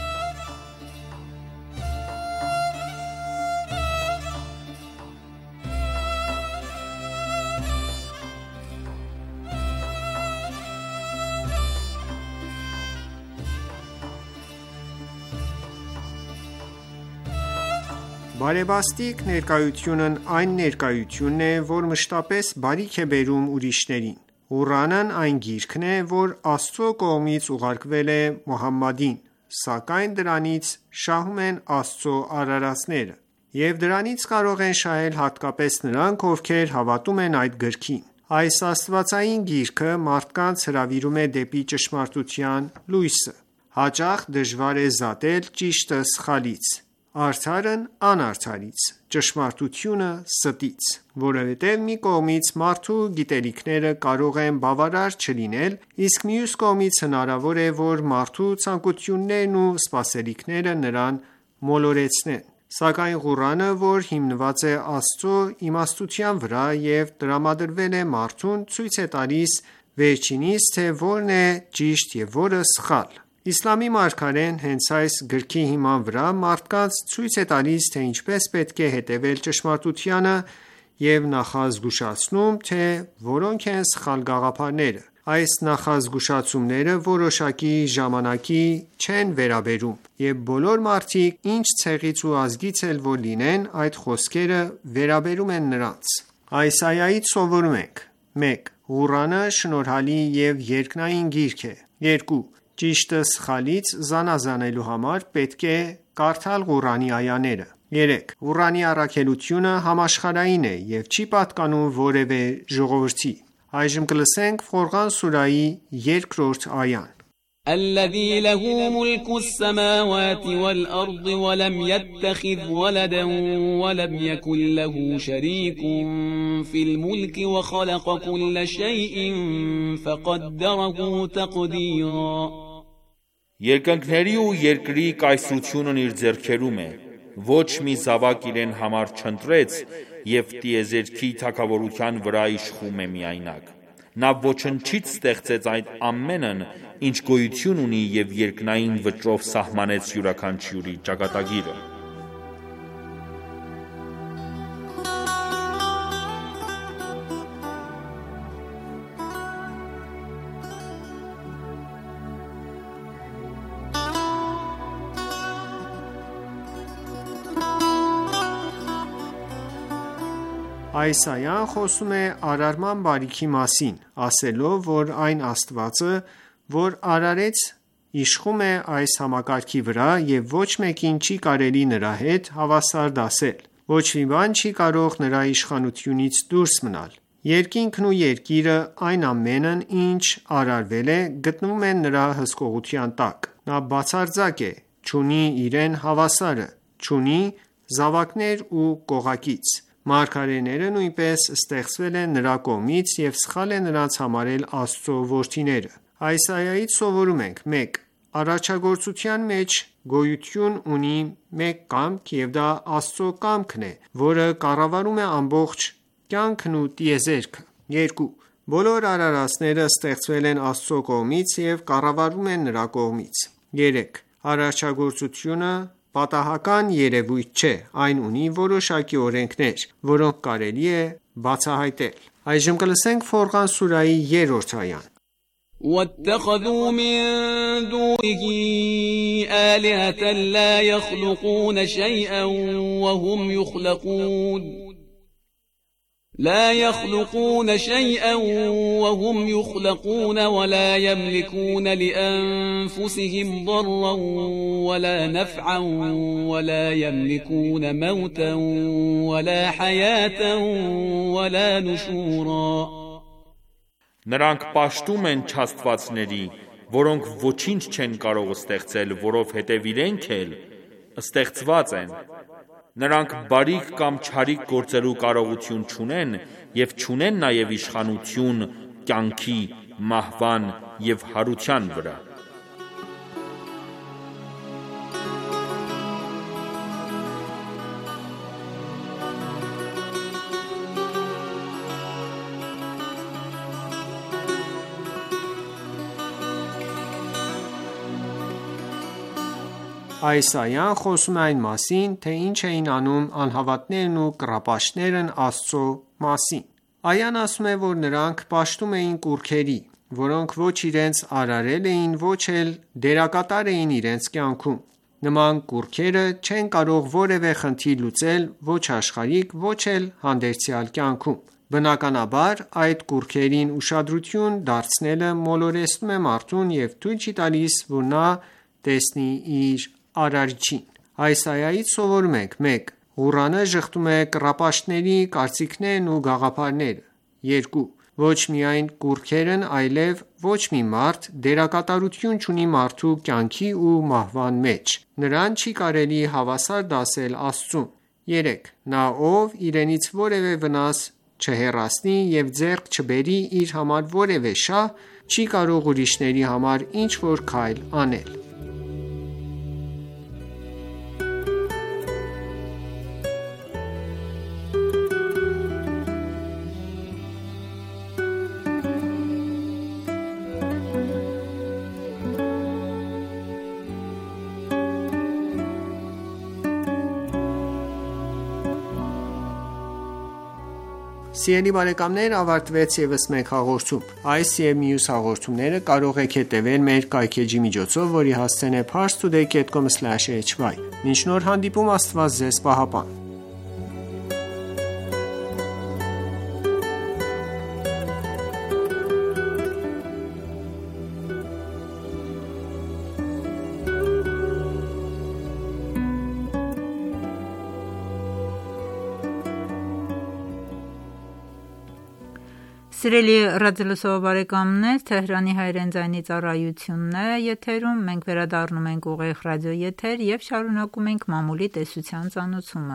Բարեբաստիկ ներկայությունն այն ներկայությունն է, որ մշտապես բարիք է բերում ուրիշներին։ Ղուրանն այն գիրքն է, որ Աստծո կողմից ուղարկվել է Մուհամմադին, սակայն դրանից շահում են Աստծո արարածները, և դրանից կարող են շահել հատկապես նրանք, ովքեր հավատում են այդ գրքին։ Այս աստվածային գիրքը մարդկանց հրավիրում է դեպի ճշմարտության լույսը։ Հաճախ դժվար է զատել ճիշտը սխալից, արդարն անարդարից, ճշմարտությունը ստից, որովհետև մի կողմից մարդու գիտելիքները կարող են բավարար չլինել, իսկ մյուս կողմից հնարավոր է, որ մարդու ցանկություններն ու սպասելիքները նրան մոլորեցնեն։ Սակայն Ղուրանը, որ հիմնված է Աստծո իմաստության վրա և տրամադրվել է մարդուն, ցույց է տալիս վերջինիս, թե որն է ճիշտ և որը սխալ։ Իսլամի մարգարեն հենց այս գրքի հիման վրա մարդկանց ցույց է տալիս, թե ինչպես պետք է հետևել ճշմարտությանը և նախազգուշացնում, թե որոնք են սխալ գաղափարները։ Այս նախազգուշացումները որոշակի ժամանակի չեն վերաբերում, և բոլոր մարդիկ, ինչ ցեղից ու ազգից էլ որ լինեն, այդ խոսքերը վերաբերում են նրանց։ Այս այայից սովորում ենք. 1. Ղուրանը շնորհալի և երկնային գիրք է։ 2. Ճիշտը սխալից զանազանելու համար պետք է կարդալ Ղուրանի այաները։ 3. Ղուրանի առաքելությունը համաշխարհային է և չի պատկանում որևէ ժողովրդի։ Ֆորղան սուրայի 2-րդ այան الذي له ملك السماوات والأرض ولم يتخذ ولدا ولم يكن له شريك في الملك وخلق كل شيء فقدره تقديرا Երկնքների ու երկրի կայսրությունն իր ձեռքերում է, ոչ մի զավակ իրեն համար չընտրեց և տիեզերքի թագավորության վրա իշխում է միայնակ։ Նա ոչնչից ստեղծեց այդ ամենն, ինչ գոյություն ունի և երկնային վճռով սահմանեց յուրաքանչյուրի ճակատագիրը։ Այս այան խոսում է արարման բարիքի մասին, ասելով, որ այն Աստվածը, որ արարեց, իշխում է այս համակարգի վրա և ոչ մեկին չի կարելի նրա հետ հավասար դասել։ Ոչ մի բան չի կարող նրա իշխանությունից դուրս մնալ։ Երկինքն ու երկիրը, այն ամենն, ինչ արարվել է, գտնվում են նրա հսկողության տակ։ Նա բացարձակ է, չունի իրեն հավասարը, չունի զավակներ ու կողակից։ Մարգարեները նույնպես ստեղծվել են նրա կողմից և սխալ է նրանց համարել Աստծո որդիները։ Այս այայից սովորում ենք. 1. Արարչագործության մեջ գոյություն ունի մեկ կամք և դա Աստծո կամքն է, որը կառավարում է ամբողջ կյանքն ու տիեզերքը։ 2. Բոլոր արարածները ստեղծվել են Աստծո կողմից և կառավարվում են նրա կողմից։ 3. Արարչագործությունը պատահական երևույթ չէ, այն ունի որոշակի օրենքներ, որոնք կարելի է բացահայտել։ Ֆորղան սուրայի 3-րդ այան واتخذوا من دونه آلهة لا يخلقون شيئا وهم يخلقون ولا يملكون لأنفسهم ضرا ولا نفعا ولا يملكون موتا ولا حياة ولا نشورا Նրանք պաշտում են չաստվածների, որոնք ոչինչ չեն կարող ստեղծել, որովհետև իրենք էլ ստեղծված են։ Նրանք բարիք կամ չարիք գործելու կարողություն չունեն և չունեն նաև իշխանություն կյանքի, մահվան և հարության վրա։ Այս այան խոսում է այն մասին, թե ինչ էին անում անհավատներն ու կռապաշտներն Աստծո մասին։ Այան ասում է, որ նրանք պաշտում էին կուռքերի, որոնք ոչ իրենց արարել էին, ոչ էլ դերակատար էին իրենց կյանքում։ Նման կուռքերը չեն կարող որևէ խնդիր լուծել ոչ աշխարհիկ, ոչ էլ հանդերձյալ կյանքում։ Բնականաբար, այդ կուռքերին ուշադրություն դարձնելը մոլորեցնում է մարդուն և թույլ չի տալիս, որ նա տեսնի իր արարիչին։ Այս այայից սովորում ենք. 1. Ղուրանը ժխտում է կռապաշտների կարծիքներն ու գաղափարները։ 2. Ոչ միայն կուռքերն, այլև ոչ մի մարդ դերակատարություն չունի մարդու կյանքի ու մահվան մեջ։ Նրան չի կարելի հավասար դասել Աստծուն։ 3. Նա, ով իրենից որևէ վնաս չհեռացնի և ձեռք չբերի իր համար որևէ շահ, չի կարող ուրիշների համար ինչ-որ քայլ անել։ Սիրելի բարեկամներ, ավարտվեց ևս մեկ հաղորդում։ Այս և մյուս հաղորդումները կարող եք հետևել մեր կայքէջի միջոցով, որի հասցեն է parstoday.com/hy։ Մինչ նոր հանդիպում, Աստված ձեզ պահապան։ Սիրելի ռադիոլսող բարեկամներ, Թեհրանի հայրեն ձայնի ծառայությունն է եթերում, մենք վերադառնում ենք ուղիղ ռադիո եթեր և շարունակում ենք մամուլի տեսության ծանոթումը։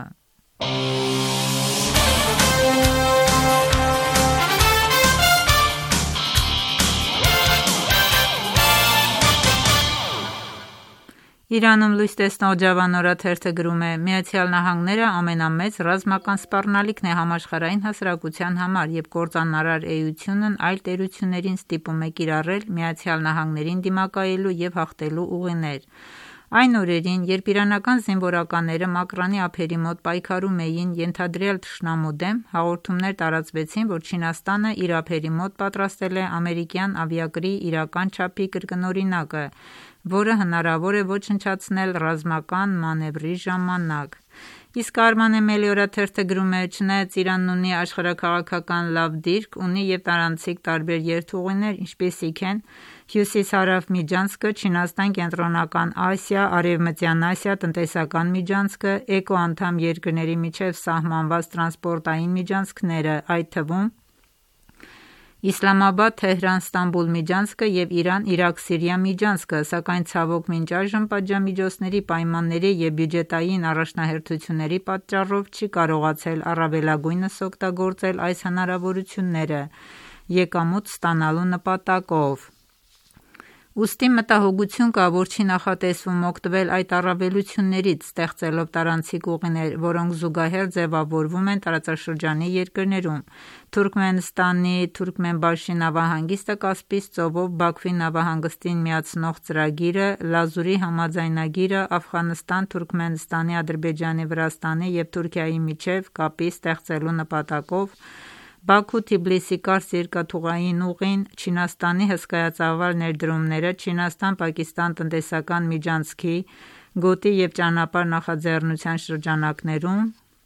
Իրանում լույս տեսնող Ջավան օրաթերթը գրում է. Միացյալ Նահանգները ամենամեծ ռազմական սպառնալիքն է համաշխարհային հասարակության համար և կործանարար էությունն այլ տերություններին ստիպում է կիրառել Միացյալ Նահանգներին դիմակայելու և հաղթելու ուղիներ։ Այն օրերին, երբ իրանական զինվորականները Մակռանի ափերի մոտ պայքարում էին ենթադրյալ թշնամու դեմ, հաղորդումներ տարածվեցին, որ Չինաստանը իր ափերի մոտ պատրաստել է ամերիկյան ավիակրի իրական չափի կրկնօրինակը, որը հնարավոր է ոչնչացնել ռազմական մանևրի ժամանակ։ Իսկ Արման Էմելի օրաթերթը գրում է. չնայած Իրանն ունի աշխարհաքաղաքական լավ դիրք, ունի և տարանցիկ տարբեր երթուղիներ, ինչպիսիք են Հյուսիս-հարավ միջանցքը, Չինաստան, Կենտրոնական Ասիա, Արևմտյան Ասիա, տնտեսական միջանցքը, ԷԿՕ անդամ երկրների միջև սահմանված տրանսպորտային միջանցքները, այդ թվում Իսլամաբադ-Թեհրան-Ստամբուլ միջանցքը և Իրան-Իրաք-Սիրիա միջանցքը, սակայն ցավոք մինչ այժմ պատժամիջոցների պայմանների և բյուջետային առաջնահերթությունների պատճառով չի կարողացել առավելագույնս օգտագործել այս հնարավորությունները եկամուտ ստանալու նպատակով։ Ուստի մտահոգություն կա, որ չի նախատեսվում օգտվել այդ առավելություններից, ստեղծելով տարանցիկ ուղիներ, որոնք զուգահեռ ձևավորվում են տարածաշրջանի երկրներում։ Թուրքմենստանի Թուրքմենբաշի նավահանգիստը Կասպից ծովով Բաքվի նավահանգստին միացնող ծրագիրը, Լազուրի համաձայնագիրը, Աֆղանստան, Թուրքմենստանի, Ադրբեջանի, Վրաստանի և Թուրքիայի միջև կապի ստեղծելու նպատակով Բաքու-Թիֆլիսի-Կարս երկաթուղային ուղին, Չինաստանի հսկայածավալ ներդրումները Չինաստան-Պակիստան տնտեսական միջանցքի, գոտի և ճանապարհ նախաձեռնության շրջանակներում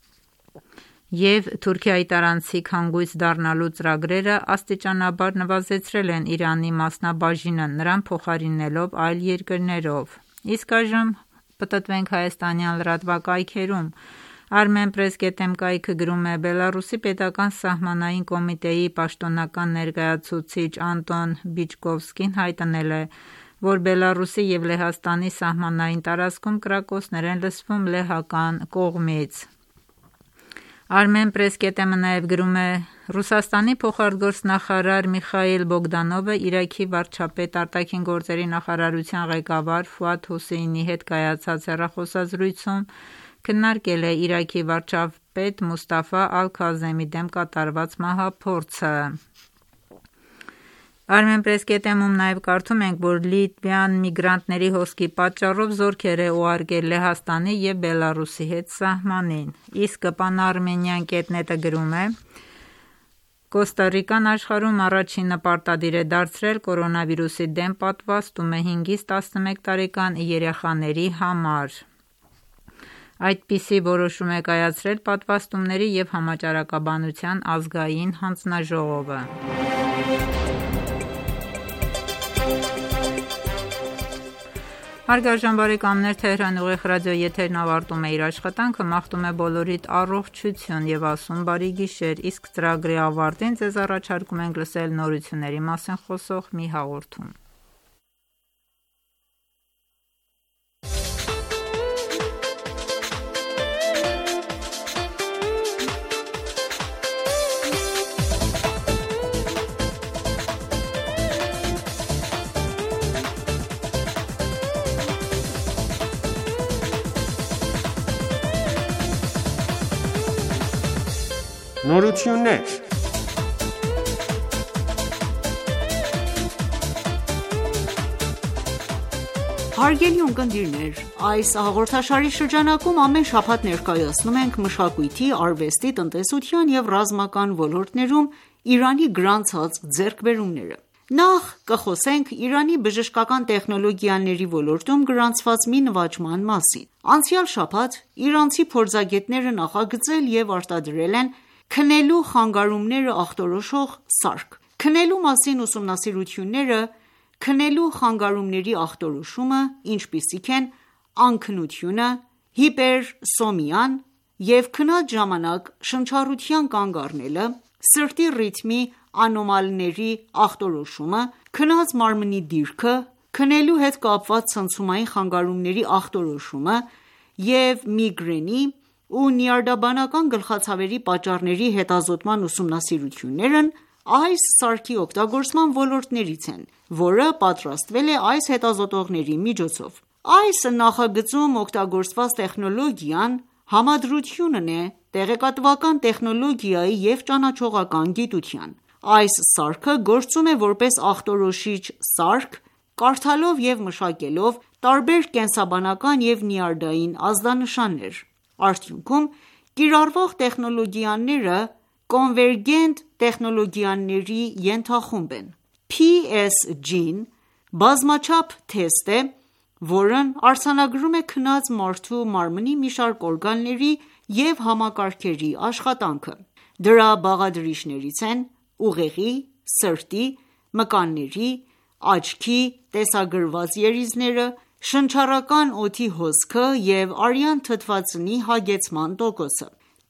և Թուրքիայի տարանցիկ հանգույց դառնալու ծրագրերը աստիճանաբար նվազեցրել են Իրանի մասնաբաժինը, նրան փոխարինելով այլ երկրներով։ Իսկ այժմ պտտվենք հայաստանյան լրատվակայքերում։ Armenpress.am կայքը գրում է. Բելառուսի պետական սահմանային կոմիտեի պաշտոնական ներկայացուցիչ Անտոն Բիչկովսկին հայտնել է, որ Բելառուսի և Լեհաստանի սահմանային տարածքում կրակոցներ են լսվում լեհական կողմից։ Armenpress.am-ը նաև գրում է. Ռուսաստանի փոխարտգործնախարար Միխայիլ Բոգդանովը Իրաքի վարչապետ արտաքին գործերի նախարարության ղեկավար Ֆուադ Հոսեյնի հետ կայացած հեռախոսազրույցում քննարկել է Իրաքի վարչապետ Մուստաֆա Ալ-Քազեմի դեմ կատարված մահափորձը։ Armenpress.am-ում նաև կարդում ենք, որ լիտվյան միգրանտների հոսքի պատճառով զորքեր է ուղարկել Լեհաստանի և Բելառուսի հետ սահմանին։ Իսկ Pan-Armenian.net-ը գրում է. Կոստարիկան աշխարհում առաջինը պարտադիր է դարձրել կորոնավիրուսի դեմ պատվաստումը 5-ից 11 տարեկան երեխաների համար։ Այդպիսի որոշում է կայացրել Պատվաստումների և համաճարակաբանության ազգային հանձնաժողովը։ Հարգարժան բարեկամներ, Թեհրան ուղիղ ռադիոյի եթերն ավարտում է իր աշխատանքը, մաղթում է բոլորիդ առողջություն և ասում բարի գիշեր, իսկ ծրագրի ավարտին ձեզ առաջարկում ենք լսել նորությունների մասին խոսող մի հաղորդում։ Նորություններ։ Հարգելի ունկնդիրներ, այս հաղորդաշարի շրջանակում ամեն շաբաթ ներկայացնում ենք մշակույթի, արվեստի, տնտեսության և ռազմական ոլորտներում Իրանի գրանցած ձեռքբերումները։ Նախ կխոսենք Իրանի բժշկական տեխնոլոգիաների ոլորտում գրանցված մի նվաճման մասին։ Անցյալ շաբաթ իրանցի փորձագետները նախագծել և արտադրել են քնելու խանգարումները ախտորոշող սարք։ Քնելու մասին ուսումնասիրությունները քնելու խանգարումների ախտորոշումը, ինչպիսիք են անքնությունը, հիպերսոմիան և քնած ժամանակ շնչառության կանգ առնելը, սրտի ռիթմի անոմալիաների ախտորոշումը, քնած մարմնի դիրքը, քնելու հետ կապված ցնցումային խանգարումների ախտորոշումը և միգրենի ու նյարդաբանական գլխացավերի պատճառների հետազոտման ուսումնասիրություններն այս սարքի օգտագործման ոլորտներից են, որը պատրաստվել է այս հետազոտողների միջոցով։ Այս նախագծում օգտագործված տեխնոլոգիան համադրությունն է տեղեկատվական տեխնոլոգիայի և ճանաչողական գիտության։ Այս սարքը գործում է որպես ախտորոշիչ սարք, կարդալով և մշակելով տարբեր կենսաբանական և նյարդային ազդանշաններ։ Արդյունքում կիրառվող տեխնոլոգիաները կոնվերգենտ տեխնոլոգիաների ենթախումբ են։ PSG-ն բազմաչափ թեստ է, որն արձանագրում է քնած մարդու մարմնի մի շարք օրգանների և համակարգերի աշխատանքը։ Դրա բաղադրիչներից են ուղեղի, սրտի, մկանների, աչքի տեսագրված երիզները, շնչառական օդի հոսքը և արյան թթվածնի հագեցման տոկոսը։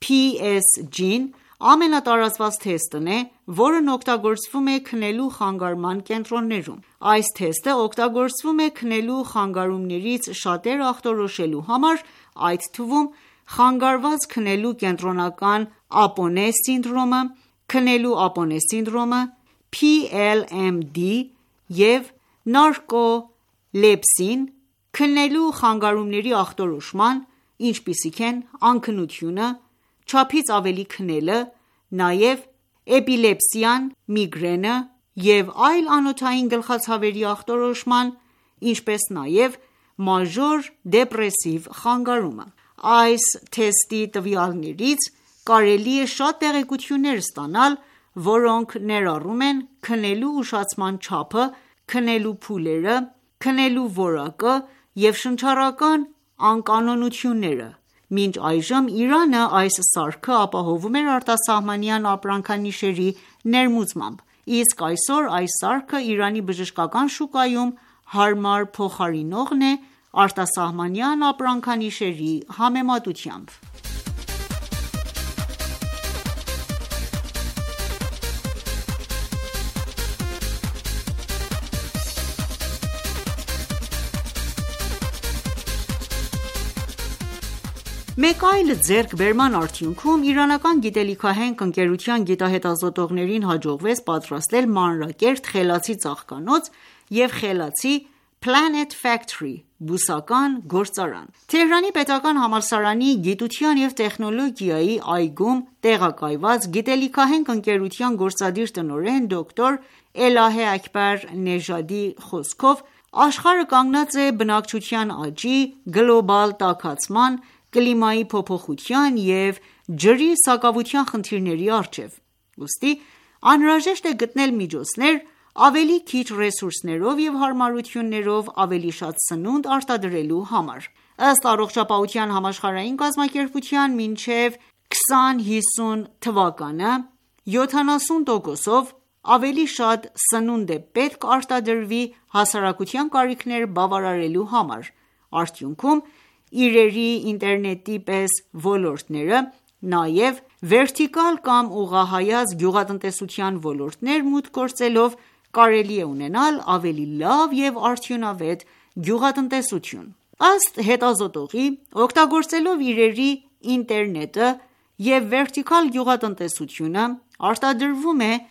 PSG-ն ամենատարածված թեստն է, որն օգտագործվում է քնելու խանգարման կենտրոններում։ Այս թեստը օգտագործվում է քնելու խանգարումներից շատերը ախտորոշելու համար, այդ թվում խանգարված քնելու կենտրոնական ապոնե սինդրոմը, քնելու ապոնե սինդրոմը, PLMD և նարկոլեպսին, քնելու խանգարումների ախտորոշման, ինչպիսիք են անքնությունը, չափից ավելի քնելը, նաև էպիլեպսիան, միգրենը և այլ անոթային գլխացավերի ախտորոշման, ինչպես նաև մաժոր դեպրեսիվ խանգարումը։ Այս թեստի տվյալներից կարելի է շատ տեղեկություններ ստանալ, որոնք ներառում են քնելու ուշացման չափը, քնելու փուլերը, քնելու որակը և շնչառական անկանոնությունները։ Մինչ այժմ Իրանը այս սարքը ապահովում էր արտասահմանյան ապրանքանիշերի ներմուծմամբ, իսկ այսօր այս սարքը Իրանի բժշկական շուկայում հարմար փոխարինողն է արտասահմանյան ապրանքանիշերի համեմատությամբ։ Մեկ այլ ձեռքբերման արդյունքում իրանական գիտելիքահենք ընկերության գիտահետազոտողներին հաջողվեց պատրաստել մանրակերտ խելացի ծաղկանոց և խելացի Planet Factory բուսական գործարան։ Թեհրանի պետական համալսարանի գիտության և տեխնոլոգիայի այգում տեղակայված գիտելիքահենք ընկերության գործադիր տնօրեն դոկտոր Էլահե Աքբար Նեժադի խոսքով, աշխարհը կանգնած է բնակչության աճի, գլոբալ տաքացման, կլիմայի փոփոխության և ջրի սակավության խնդիրների առջև։ Ուստի անհրաժեշտ է գտնել միջոցներ ավելի քիչ ռեսուրսներով և հարմարություններով ավելի շատ սնունդ արտադրելու համար։ Ըստ Առողջապահության համաշխարհային կազմակերպության, մինչև 2050 թվականը 70%-ով ավելի շատ սնունդ է պետք արտադրվի հասարակության կարիքները բավարարելու համար։ Արդյունքում, իրերի, ինտերնետի պես ոլորտները, նաև վերտիկալ կամ ուղղահայաց գյուղատնտեսության ոլորտներ մուտք գործելով կարելի է ունենալ ավելի լավ և արդյունավետ գյուղատնտեսություն։ Ըստ հետազոտողի, օգտագործելով իրերի ինտերնետը և վերտիկալ գյուղատնտեսությունը, արտադրվում է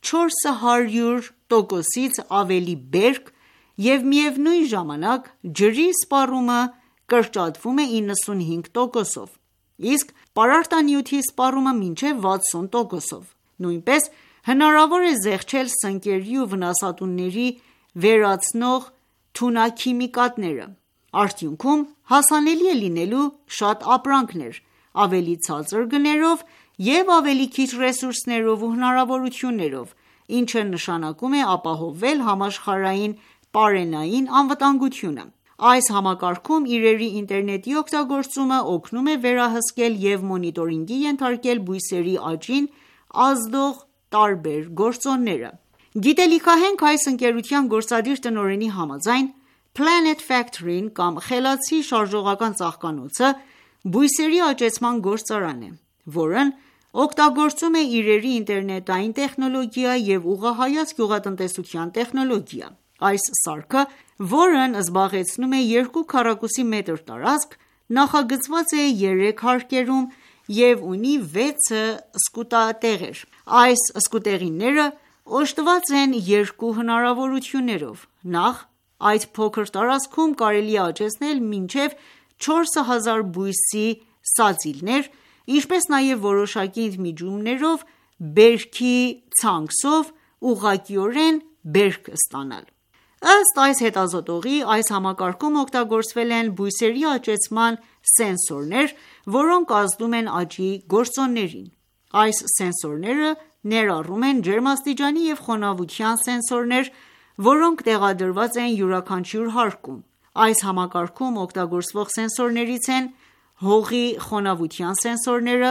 400%-ից ավելի բերք և միևնույն ժամանակ ջրի սպառումը կրճատվում է 95%-ով, իսկ պարարտանյութի սպառումը մինչև 60%-ով։ Նույնպես հնարավոր է զեղչել սնկերի ու վնասատուների վերացնող թունաքիմիկատները։ Արդյունքում հասանելի է լինելու շատ ապրանքներ, ավելի ցածր գներով և ավելի քիչ ռեսուրսներով ու հնարավորություններով, ինչը նշանակում է ապահովել համաշխարհային պարենային անվտանգությունը։ Այս համակարգում իրերի ինտերնետի օգտագործումը օգնում է վերահսկել և մոնիտորինգի ենթարկել բույսերի աճին ազդող տարբեր գործոնները։ Գիտելիքահենք այս ընկերության գործադիր տնօրենի համաձայն, Planet Factory-ն կամ խելացի շարժողական ծաղկանոցը բույսերի աճեցման գործարան է, որն օգտագործում է իրերի ինտերնետային տեխնոլոգիա և ուղղահայաց գյուղատնտեսության տեխնոլոգիա։ Այս սարքը, որն զբաղեցնում է 2 քառակուսի մետր տարածք, նախագծված է 3 հարկերում և ունի 6 սկուտատեղեր։ Այս սկուտեղիները օժտված են 2 հնարավորություններով։ Նախ, այդ փոքր տարածքում կարելի է աճեցնել մինչև 4000 բույսի սածիլներ, ինչպես նաև որոշակի ընդմիջումներով բերքի ցանքսով ուղղակիորեն բերք ստանալ։ Ըստ այս հետազոտողի, այս համակարգում օգտագործվել են բույսերի աճեցման սենսորներ, որոնք ազդում են աճի գործոններին։ Այս սենսորները ներառում են ջերմաստիճանի և խոնավության սենսորներ, որոնք տեղադրված են յուրաքանչյուր հարկում։ Այս համակարգում օգտագործվող սենսորներից են հողի խոնավության սենսորները,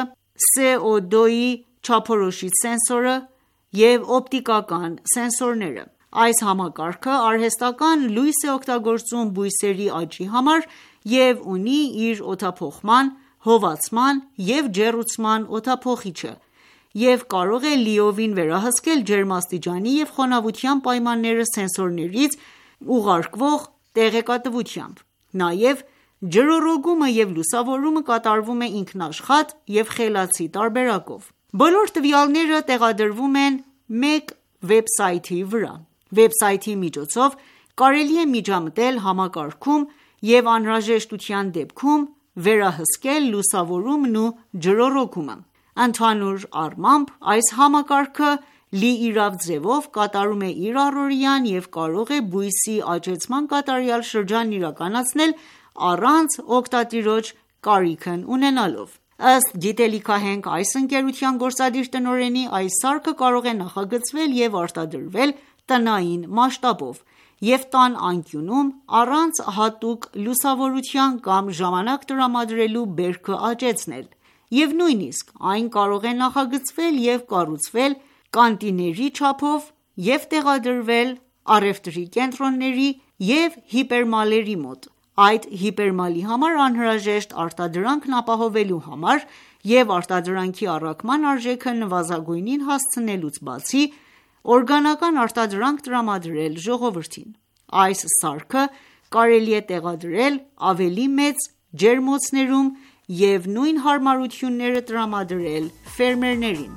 CO2-ի չափորոշիչ սենսորը և օպտիկական սենսորները։ Այս համակարգը արհեստական լույս է օգտագործում բույսերի աճի համար և ունի իր օդափոխման, հովացման և ջեռուցման օդափոխիչը և կարող է լիովին վերահսկել ջերմաստիճանի և խոնավության պայմանները սենսորներից ուղարկվող տեղեկատվությամբ։ Նաև ջրոռոգումը և լուսավորումը կատարվում է ինքնաշխատ և խելացի տարբերակով։ Բոլոր տվյալները տեղադրվում են մեկ վեբսայթի վրա։ Վեբսայթի միջոցով կարելի է միջամտել համակարգում և անհրաժեշտության դեպքում վերահսկել լուսավորումն ու ջրոռոգումը։ Ընդհանուր առմամբ, այս համակարգը լիիրավ ձևով կատարում է իր առօրյան և կարող է բույսի աճեցման կատարյալ շրջանն իրականացնել առանց օգտատիրոջ կարիքն ունենալով։ Ըստ գիտելիքահենք այս ընկերության գործադիր տնօրենի, այս սարքը կարող է նախագծվել և արտադրվել տնային մասշտաբով և տան անկյունում առանց հատուկ լուսավորության կամ ժամանակ տրամադրելու բերքը աճեցնել, և նույնիսկ այն կարող է նախագծվել և կառուցվել կանտիների չափով և տեղադրվել առևտրի կենտրոնների և հիպերմալերի մոտ։ Այդ հիպերմալի համար անհրաժեշտ արտադրանքն ապահովելու համար և արտադրանքի առաքման արժեքը նվազագույնին հասցնելուց բացի, օրգանական արտադրանք տրամադրել ժողովրդին։ Այս սարքը կարելի է տեղադրել ավելի մեծ ջերմոցներում և նույն հարմարությունները տրամադրել ֆերմերներին։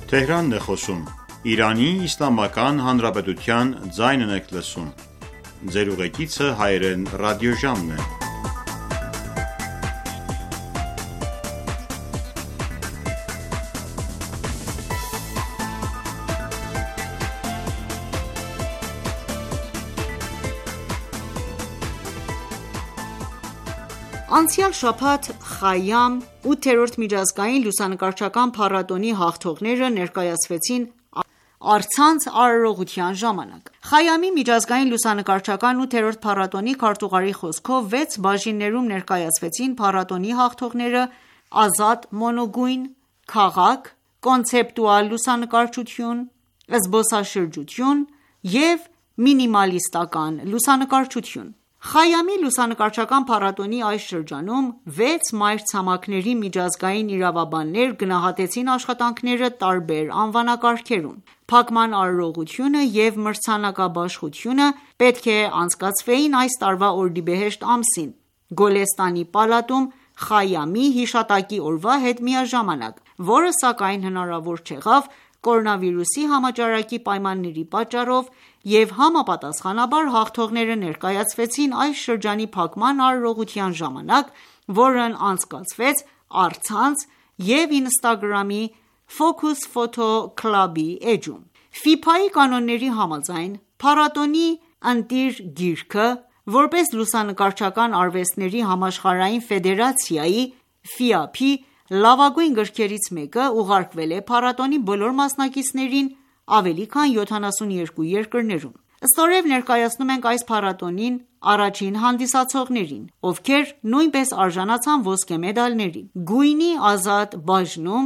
Անցյալ շաբաթ Խայամ 8-րդ միջազգային լուսանկարչական փառատոնի հաղթողները ներկայացվեցին առցանց արարողության ժամանակ։ Խայամի միջազգային լուսանկարչական 8-րդ փառատոնի քարտուղարի խոսքով 6 բաժիններում ներկայացվեցին փառատոնի հաղթողները՝ ազատ մոնոգույն, քաղաք, կոնցեպտուալ լուսանկարչություն, զբոսաշրջություն և մինիմալիստական լուսանկարչություն։ Խայամի լուսանկարչական փառատոնի այս շրջանում 6 մայրցամաքների միջազգային իրավաբաններ գնահատեցին աշխատանքները տարբեր անվանակարգերում։ Փակման արարողությունը և մրցանակաբաշխությունը պետք է անցկացվեին այս տարվա օրդիբեհեշտ ամսին, Գոլեստանի պալատում Խայամի հիշատակի օրվա հետ միաժամանակ, որը սակայն հնարավոր չեղավ կորոնավիրուսի համաճարակի պայմանների պատճառով և համապատասխանաբար հաղթողները ներկայացվեցին այս շրջանի փակման արարողության ժամանակ, որն անցկացվեց առցանց և Instagram-ի Focus Photo Club-ի էջում։ FIFA-ի կանոնների համաձայն, փառատոնի ընտիր գիրքը, որպես լուսանկարչական արվեստների համաշխարհային ֆեդերացիայի (FIAP) լավագույն գրքերից մեկը, ուղարկվել է փառատոնի բոլոր մասնակիցներին ավելի քան 72 երկրներում։ Ստորև ներկայացնում ենք այս փառատոնին առաջին հանդիսացողներին, ովքեր նույնպես արժանացան ոսկե մեդալների։ Գույնի ազատ բաժնում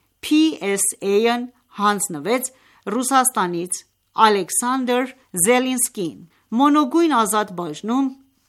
PSA-ն հանձնվեց Ռուսաստանից Ալեքսանդր Զելինսկիին, մոնոգույն ազատ բաժնում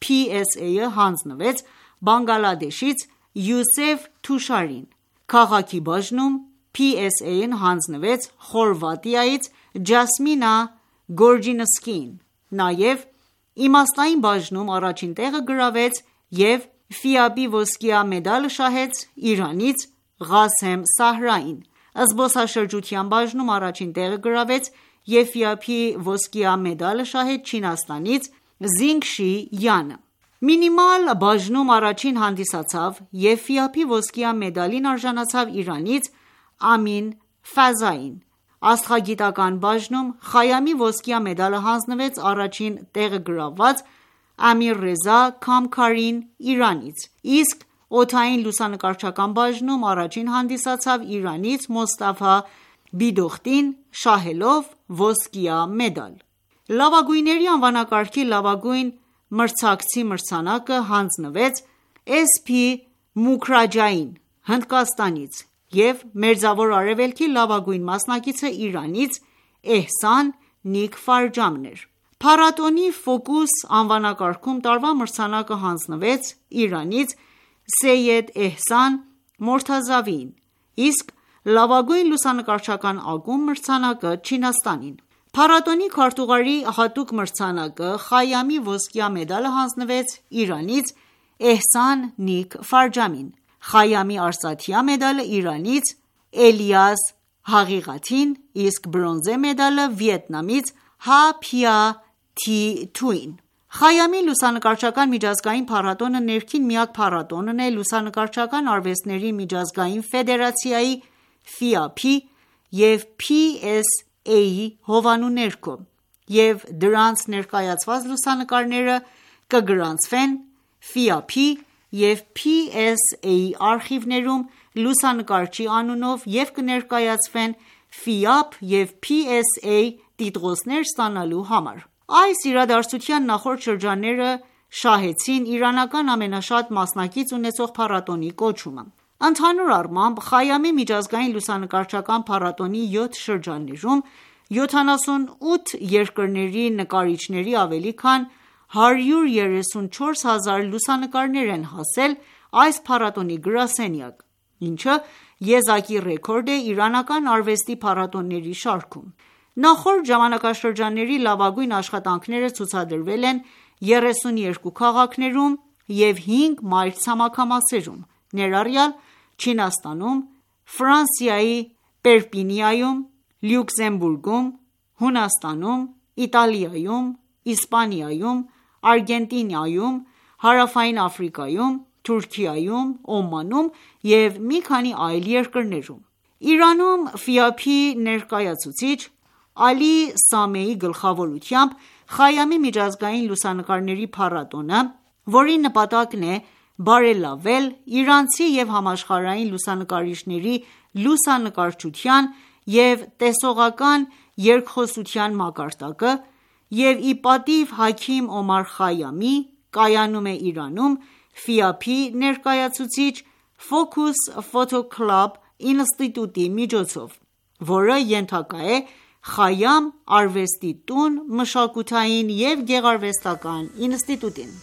PSA-ը հանձնվեց Բանգալադեշից Յուսեֆ Թուշարին, քաղաքի բաժնում PSA-ն հանձնվեց Խորվատիայից Ջասմինա Գորջինսկիին, նաև իմաստային բաժնում առաջին տեղը գրավեց և FIAP-ի ոսկյա մեդալը շահեց Իրանից Ղասեմ Սահրային, զբոսաշրջության բաժնում առաջին տեղը գրավեց և FIAP-ի ոսկյա մեդալը շահեց Չինաստանից Զինգշի Յանը։ Մինիմալ բաժնում առաջին հանդիսացավ և FIAP-ի ոսկյա մեդալին արժանացավ Իրանից Ամին Ֆազային։ Աստղագիտական բաժնում Խայամի ոսկյա մեդալը հանձնվեց առաջին տեղը գրաված Ամիրռեզա Քամքարին Իրանից, իսկ օդային լուսանկարչական բաժնում առաջին հանդիսացավ Իրանից Մոստաֆա Բիդոխտին, շահելով ոսկյա մեդալ։ Լավագույնների անվանակարգի լավագույն մրցակցի մրցանակը հանձնվեց SP Մուքրաջային Հնդկաստանից և Մերձավոր Արևելքի լավագույն մասնակիցը Իրանից Էհսան Նիկ Ֆարջամն էր։ Փառատոնի Ֆոկուս անվանակարգում տարվա մրցանակը հանձնվեց Իրանից Սեյեդ Էհսան Մորթազավիին, իսկ լավագույն լուսանկարչական ակումբ մրցանակը Չինաստանին։ Փառատոնի քարտուղարի հատուկ մրցանակը Խայամի ոսկյա մեդալը հանձնվեց Իրանից Էհսան Նիկ Ֆարջամին, Խայամի արծաթյա մեդալը Իրանից Էլիաս Հաղիղաթին, իսկ բրոնզե մեդալը Վիետնամից Ha Phia Thi Thuին։ Խայամի լուսանկարչական միջազգային փառատոնը ներքին միակ փառատոնն է լուսանկարչական արվեստների միջազգային ֆեդերացիայի FIAP-ի և PSA-ի հովանու ներքո, և դրանց ներկայացված լուսանկարները կգրանցվեն FIAP-ի և PSA-ի արխիվներում լուսանկարչի անունով և կներկայացվեն FIAP և PSA տիտղոսներ ստանալու համար։ Այս իրադարձության նախորդ շրջանները շահեցին իրանական ամենաշատ մասնակից ունեցող փառատոնի կոչումը։ Ընդհանուր առմամբ, Խայամի միջազգային լուսանկարչական փառատոնի 7 շրջաններում 78 երկրների նկարիչների ավելի քան 134,000 լուսանկարներ են հասել այս փառատոնի գրասենյակ, ինչը եզակի ռեկորդ է իրանական արվեստի փառատոների շարքում։ Նախորդ ժամանակաշրջանների լավագույն աշխատանքները ցուցադրվել են 32 քաղաքներում և 5 մայրցամաքամասերում, ներառյալ Չինաստանում, Ֆրանսիայի Պերպինիայում, Լյուքսեմբուրգում, Հունաստանում, Իտալիայում, Իսպանիայում, Արգենտինայում, Հարավային Աֆրիկայում, Թուրքիայում, Օմանում և մի քանի այլ երկրներում։ Իրանում ՖԻԱՓ-ի ներկայացուցիչ Ալի Սամեի գլխավորությամբ Խայամի միջազգային լուսանկարների փառատոնը, որի նպատակն է բարելավել իրանցի և համաշխարհային լուսանկարիչների լուսանկարչության և տեսողական երկխոսության մակարդակը և ի պատիվ Հաքիմ Օմար Խայամի, կայանում է Իրանում ՖԻԱՓ-ի ներկայացուցիչ Focus Photo Club ինստիտուտի միջոցով, որը ենթակա է Խայամ արվեստի տուն մշակութային և գեղարվեստական ինստիտուտին։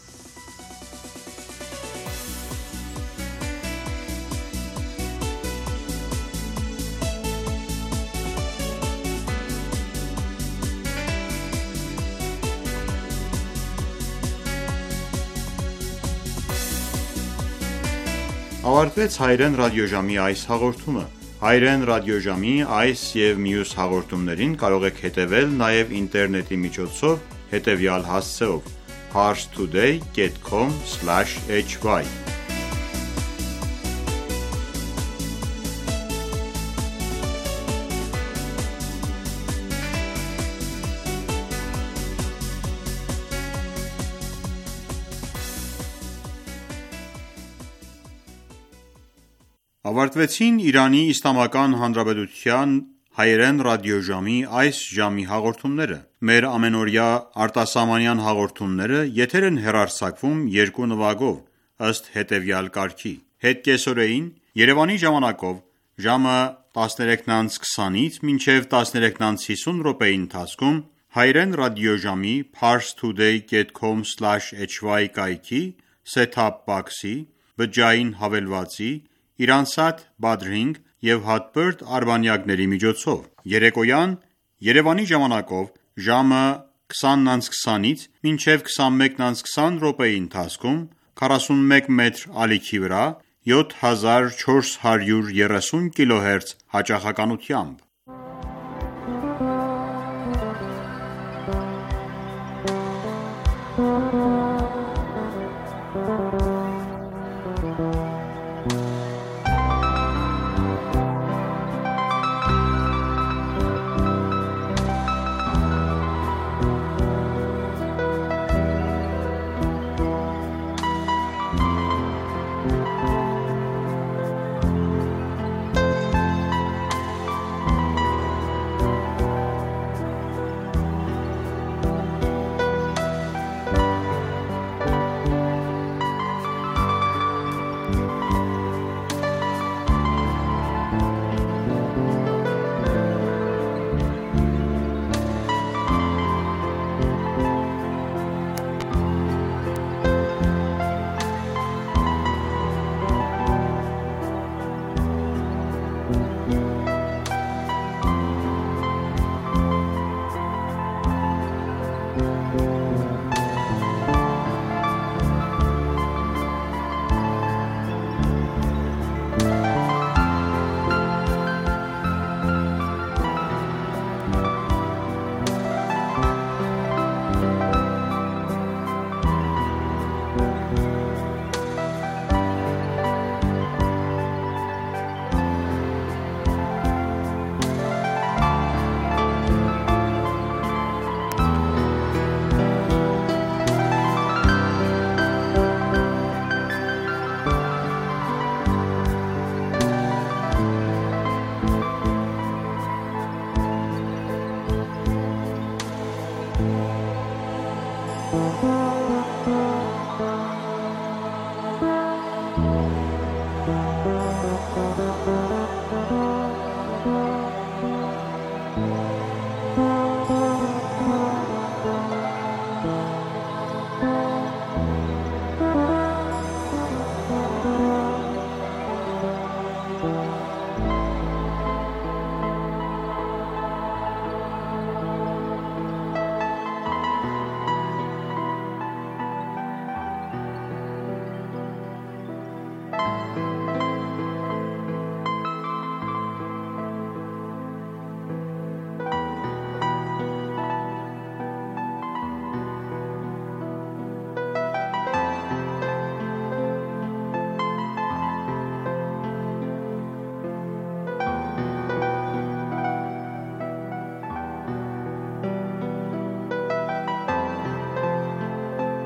Ավարտվեց հայրեն ռադիոժամի այս հաղորդումը։ Հայրեն ռադիոժամի այս և մյուս հաղորդումներին կարող եք հետևել նաև ինտերնետի միջոցով հետևյալ հասցեով՝ parstoday.com/hy Ավարտվեցին Իրանի Իսլամական Հանրապետության հայերեն ռադիոժամի այս ժամի հաղորդումները։ Մեր ամենօրյա արտասահմանյան հաղորդումները եթեր են հեռարձակվում երկու նվագով, ըստ հետևյալ կարգի. Հետկեսօրեին Երևանի ժամանակով ժամը 13:20-ից մինչև 13:50 րոպեի ընթացքում հայերեն ռադիոժամի parstoday.com/hy կայքի set-top box-ի, բջջային հավելվածի, Իրանսատ Badring և հատբերդ արբանյակների միջոցով։ Երեկոյան Երևանի ժամանակով ժամը 20:20-ից մինչև 21:20 րոպեի ընթացքում 41 մետր ալիքի վրա 7430 kHz հաճախականությամբ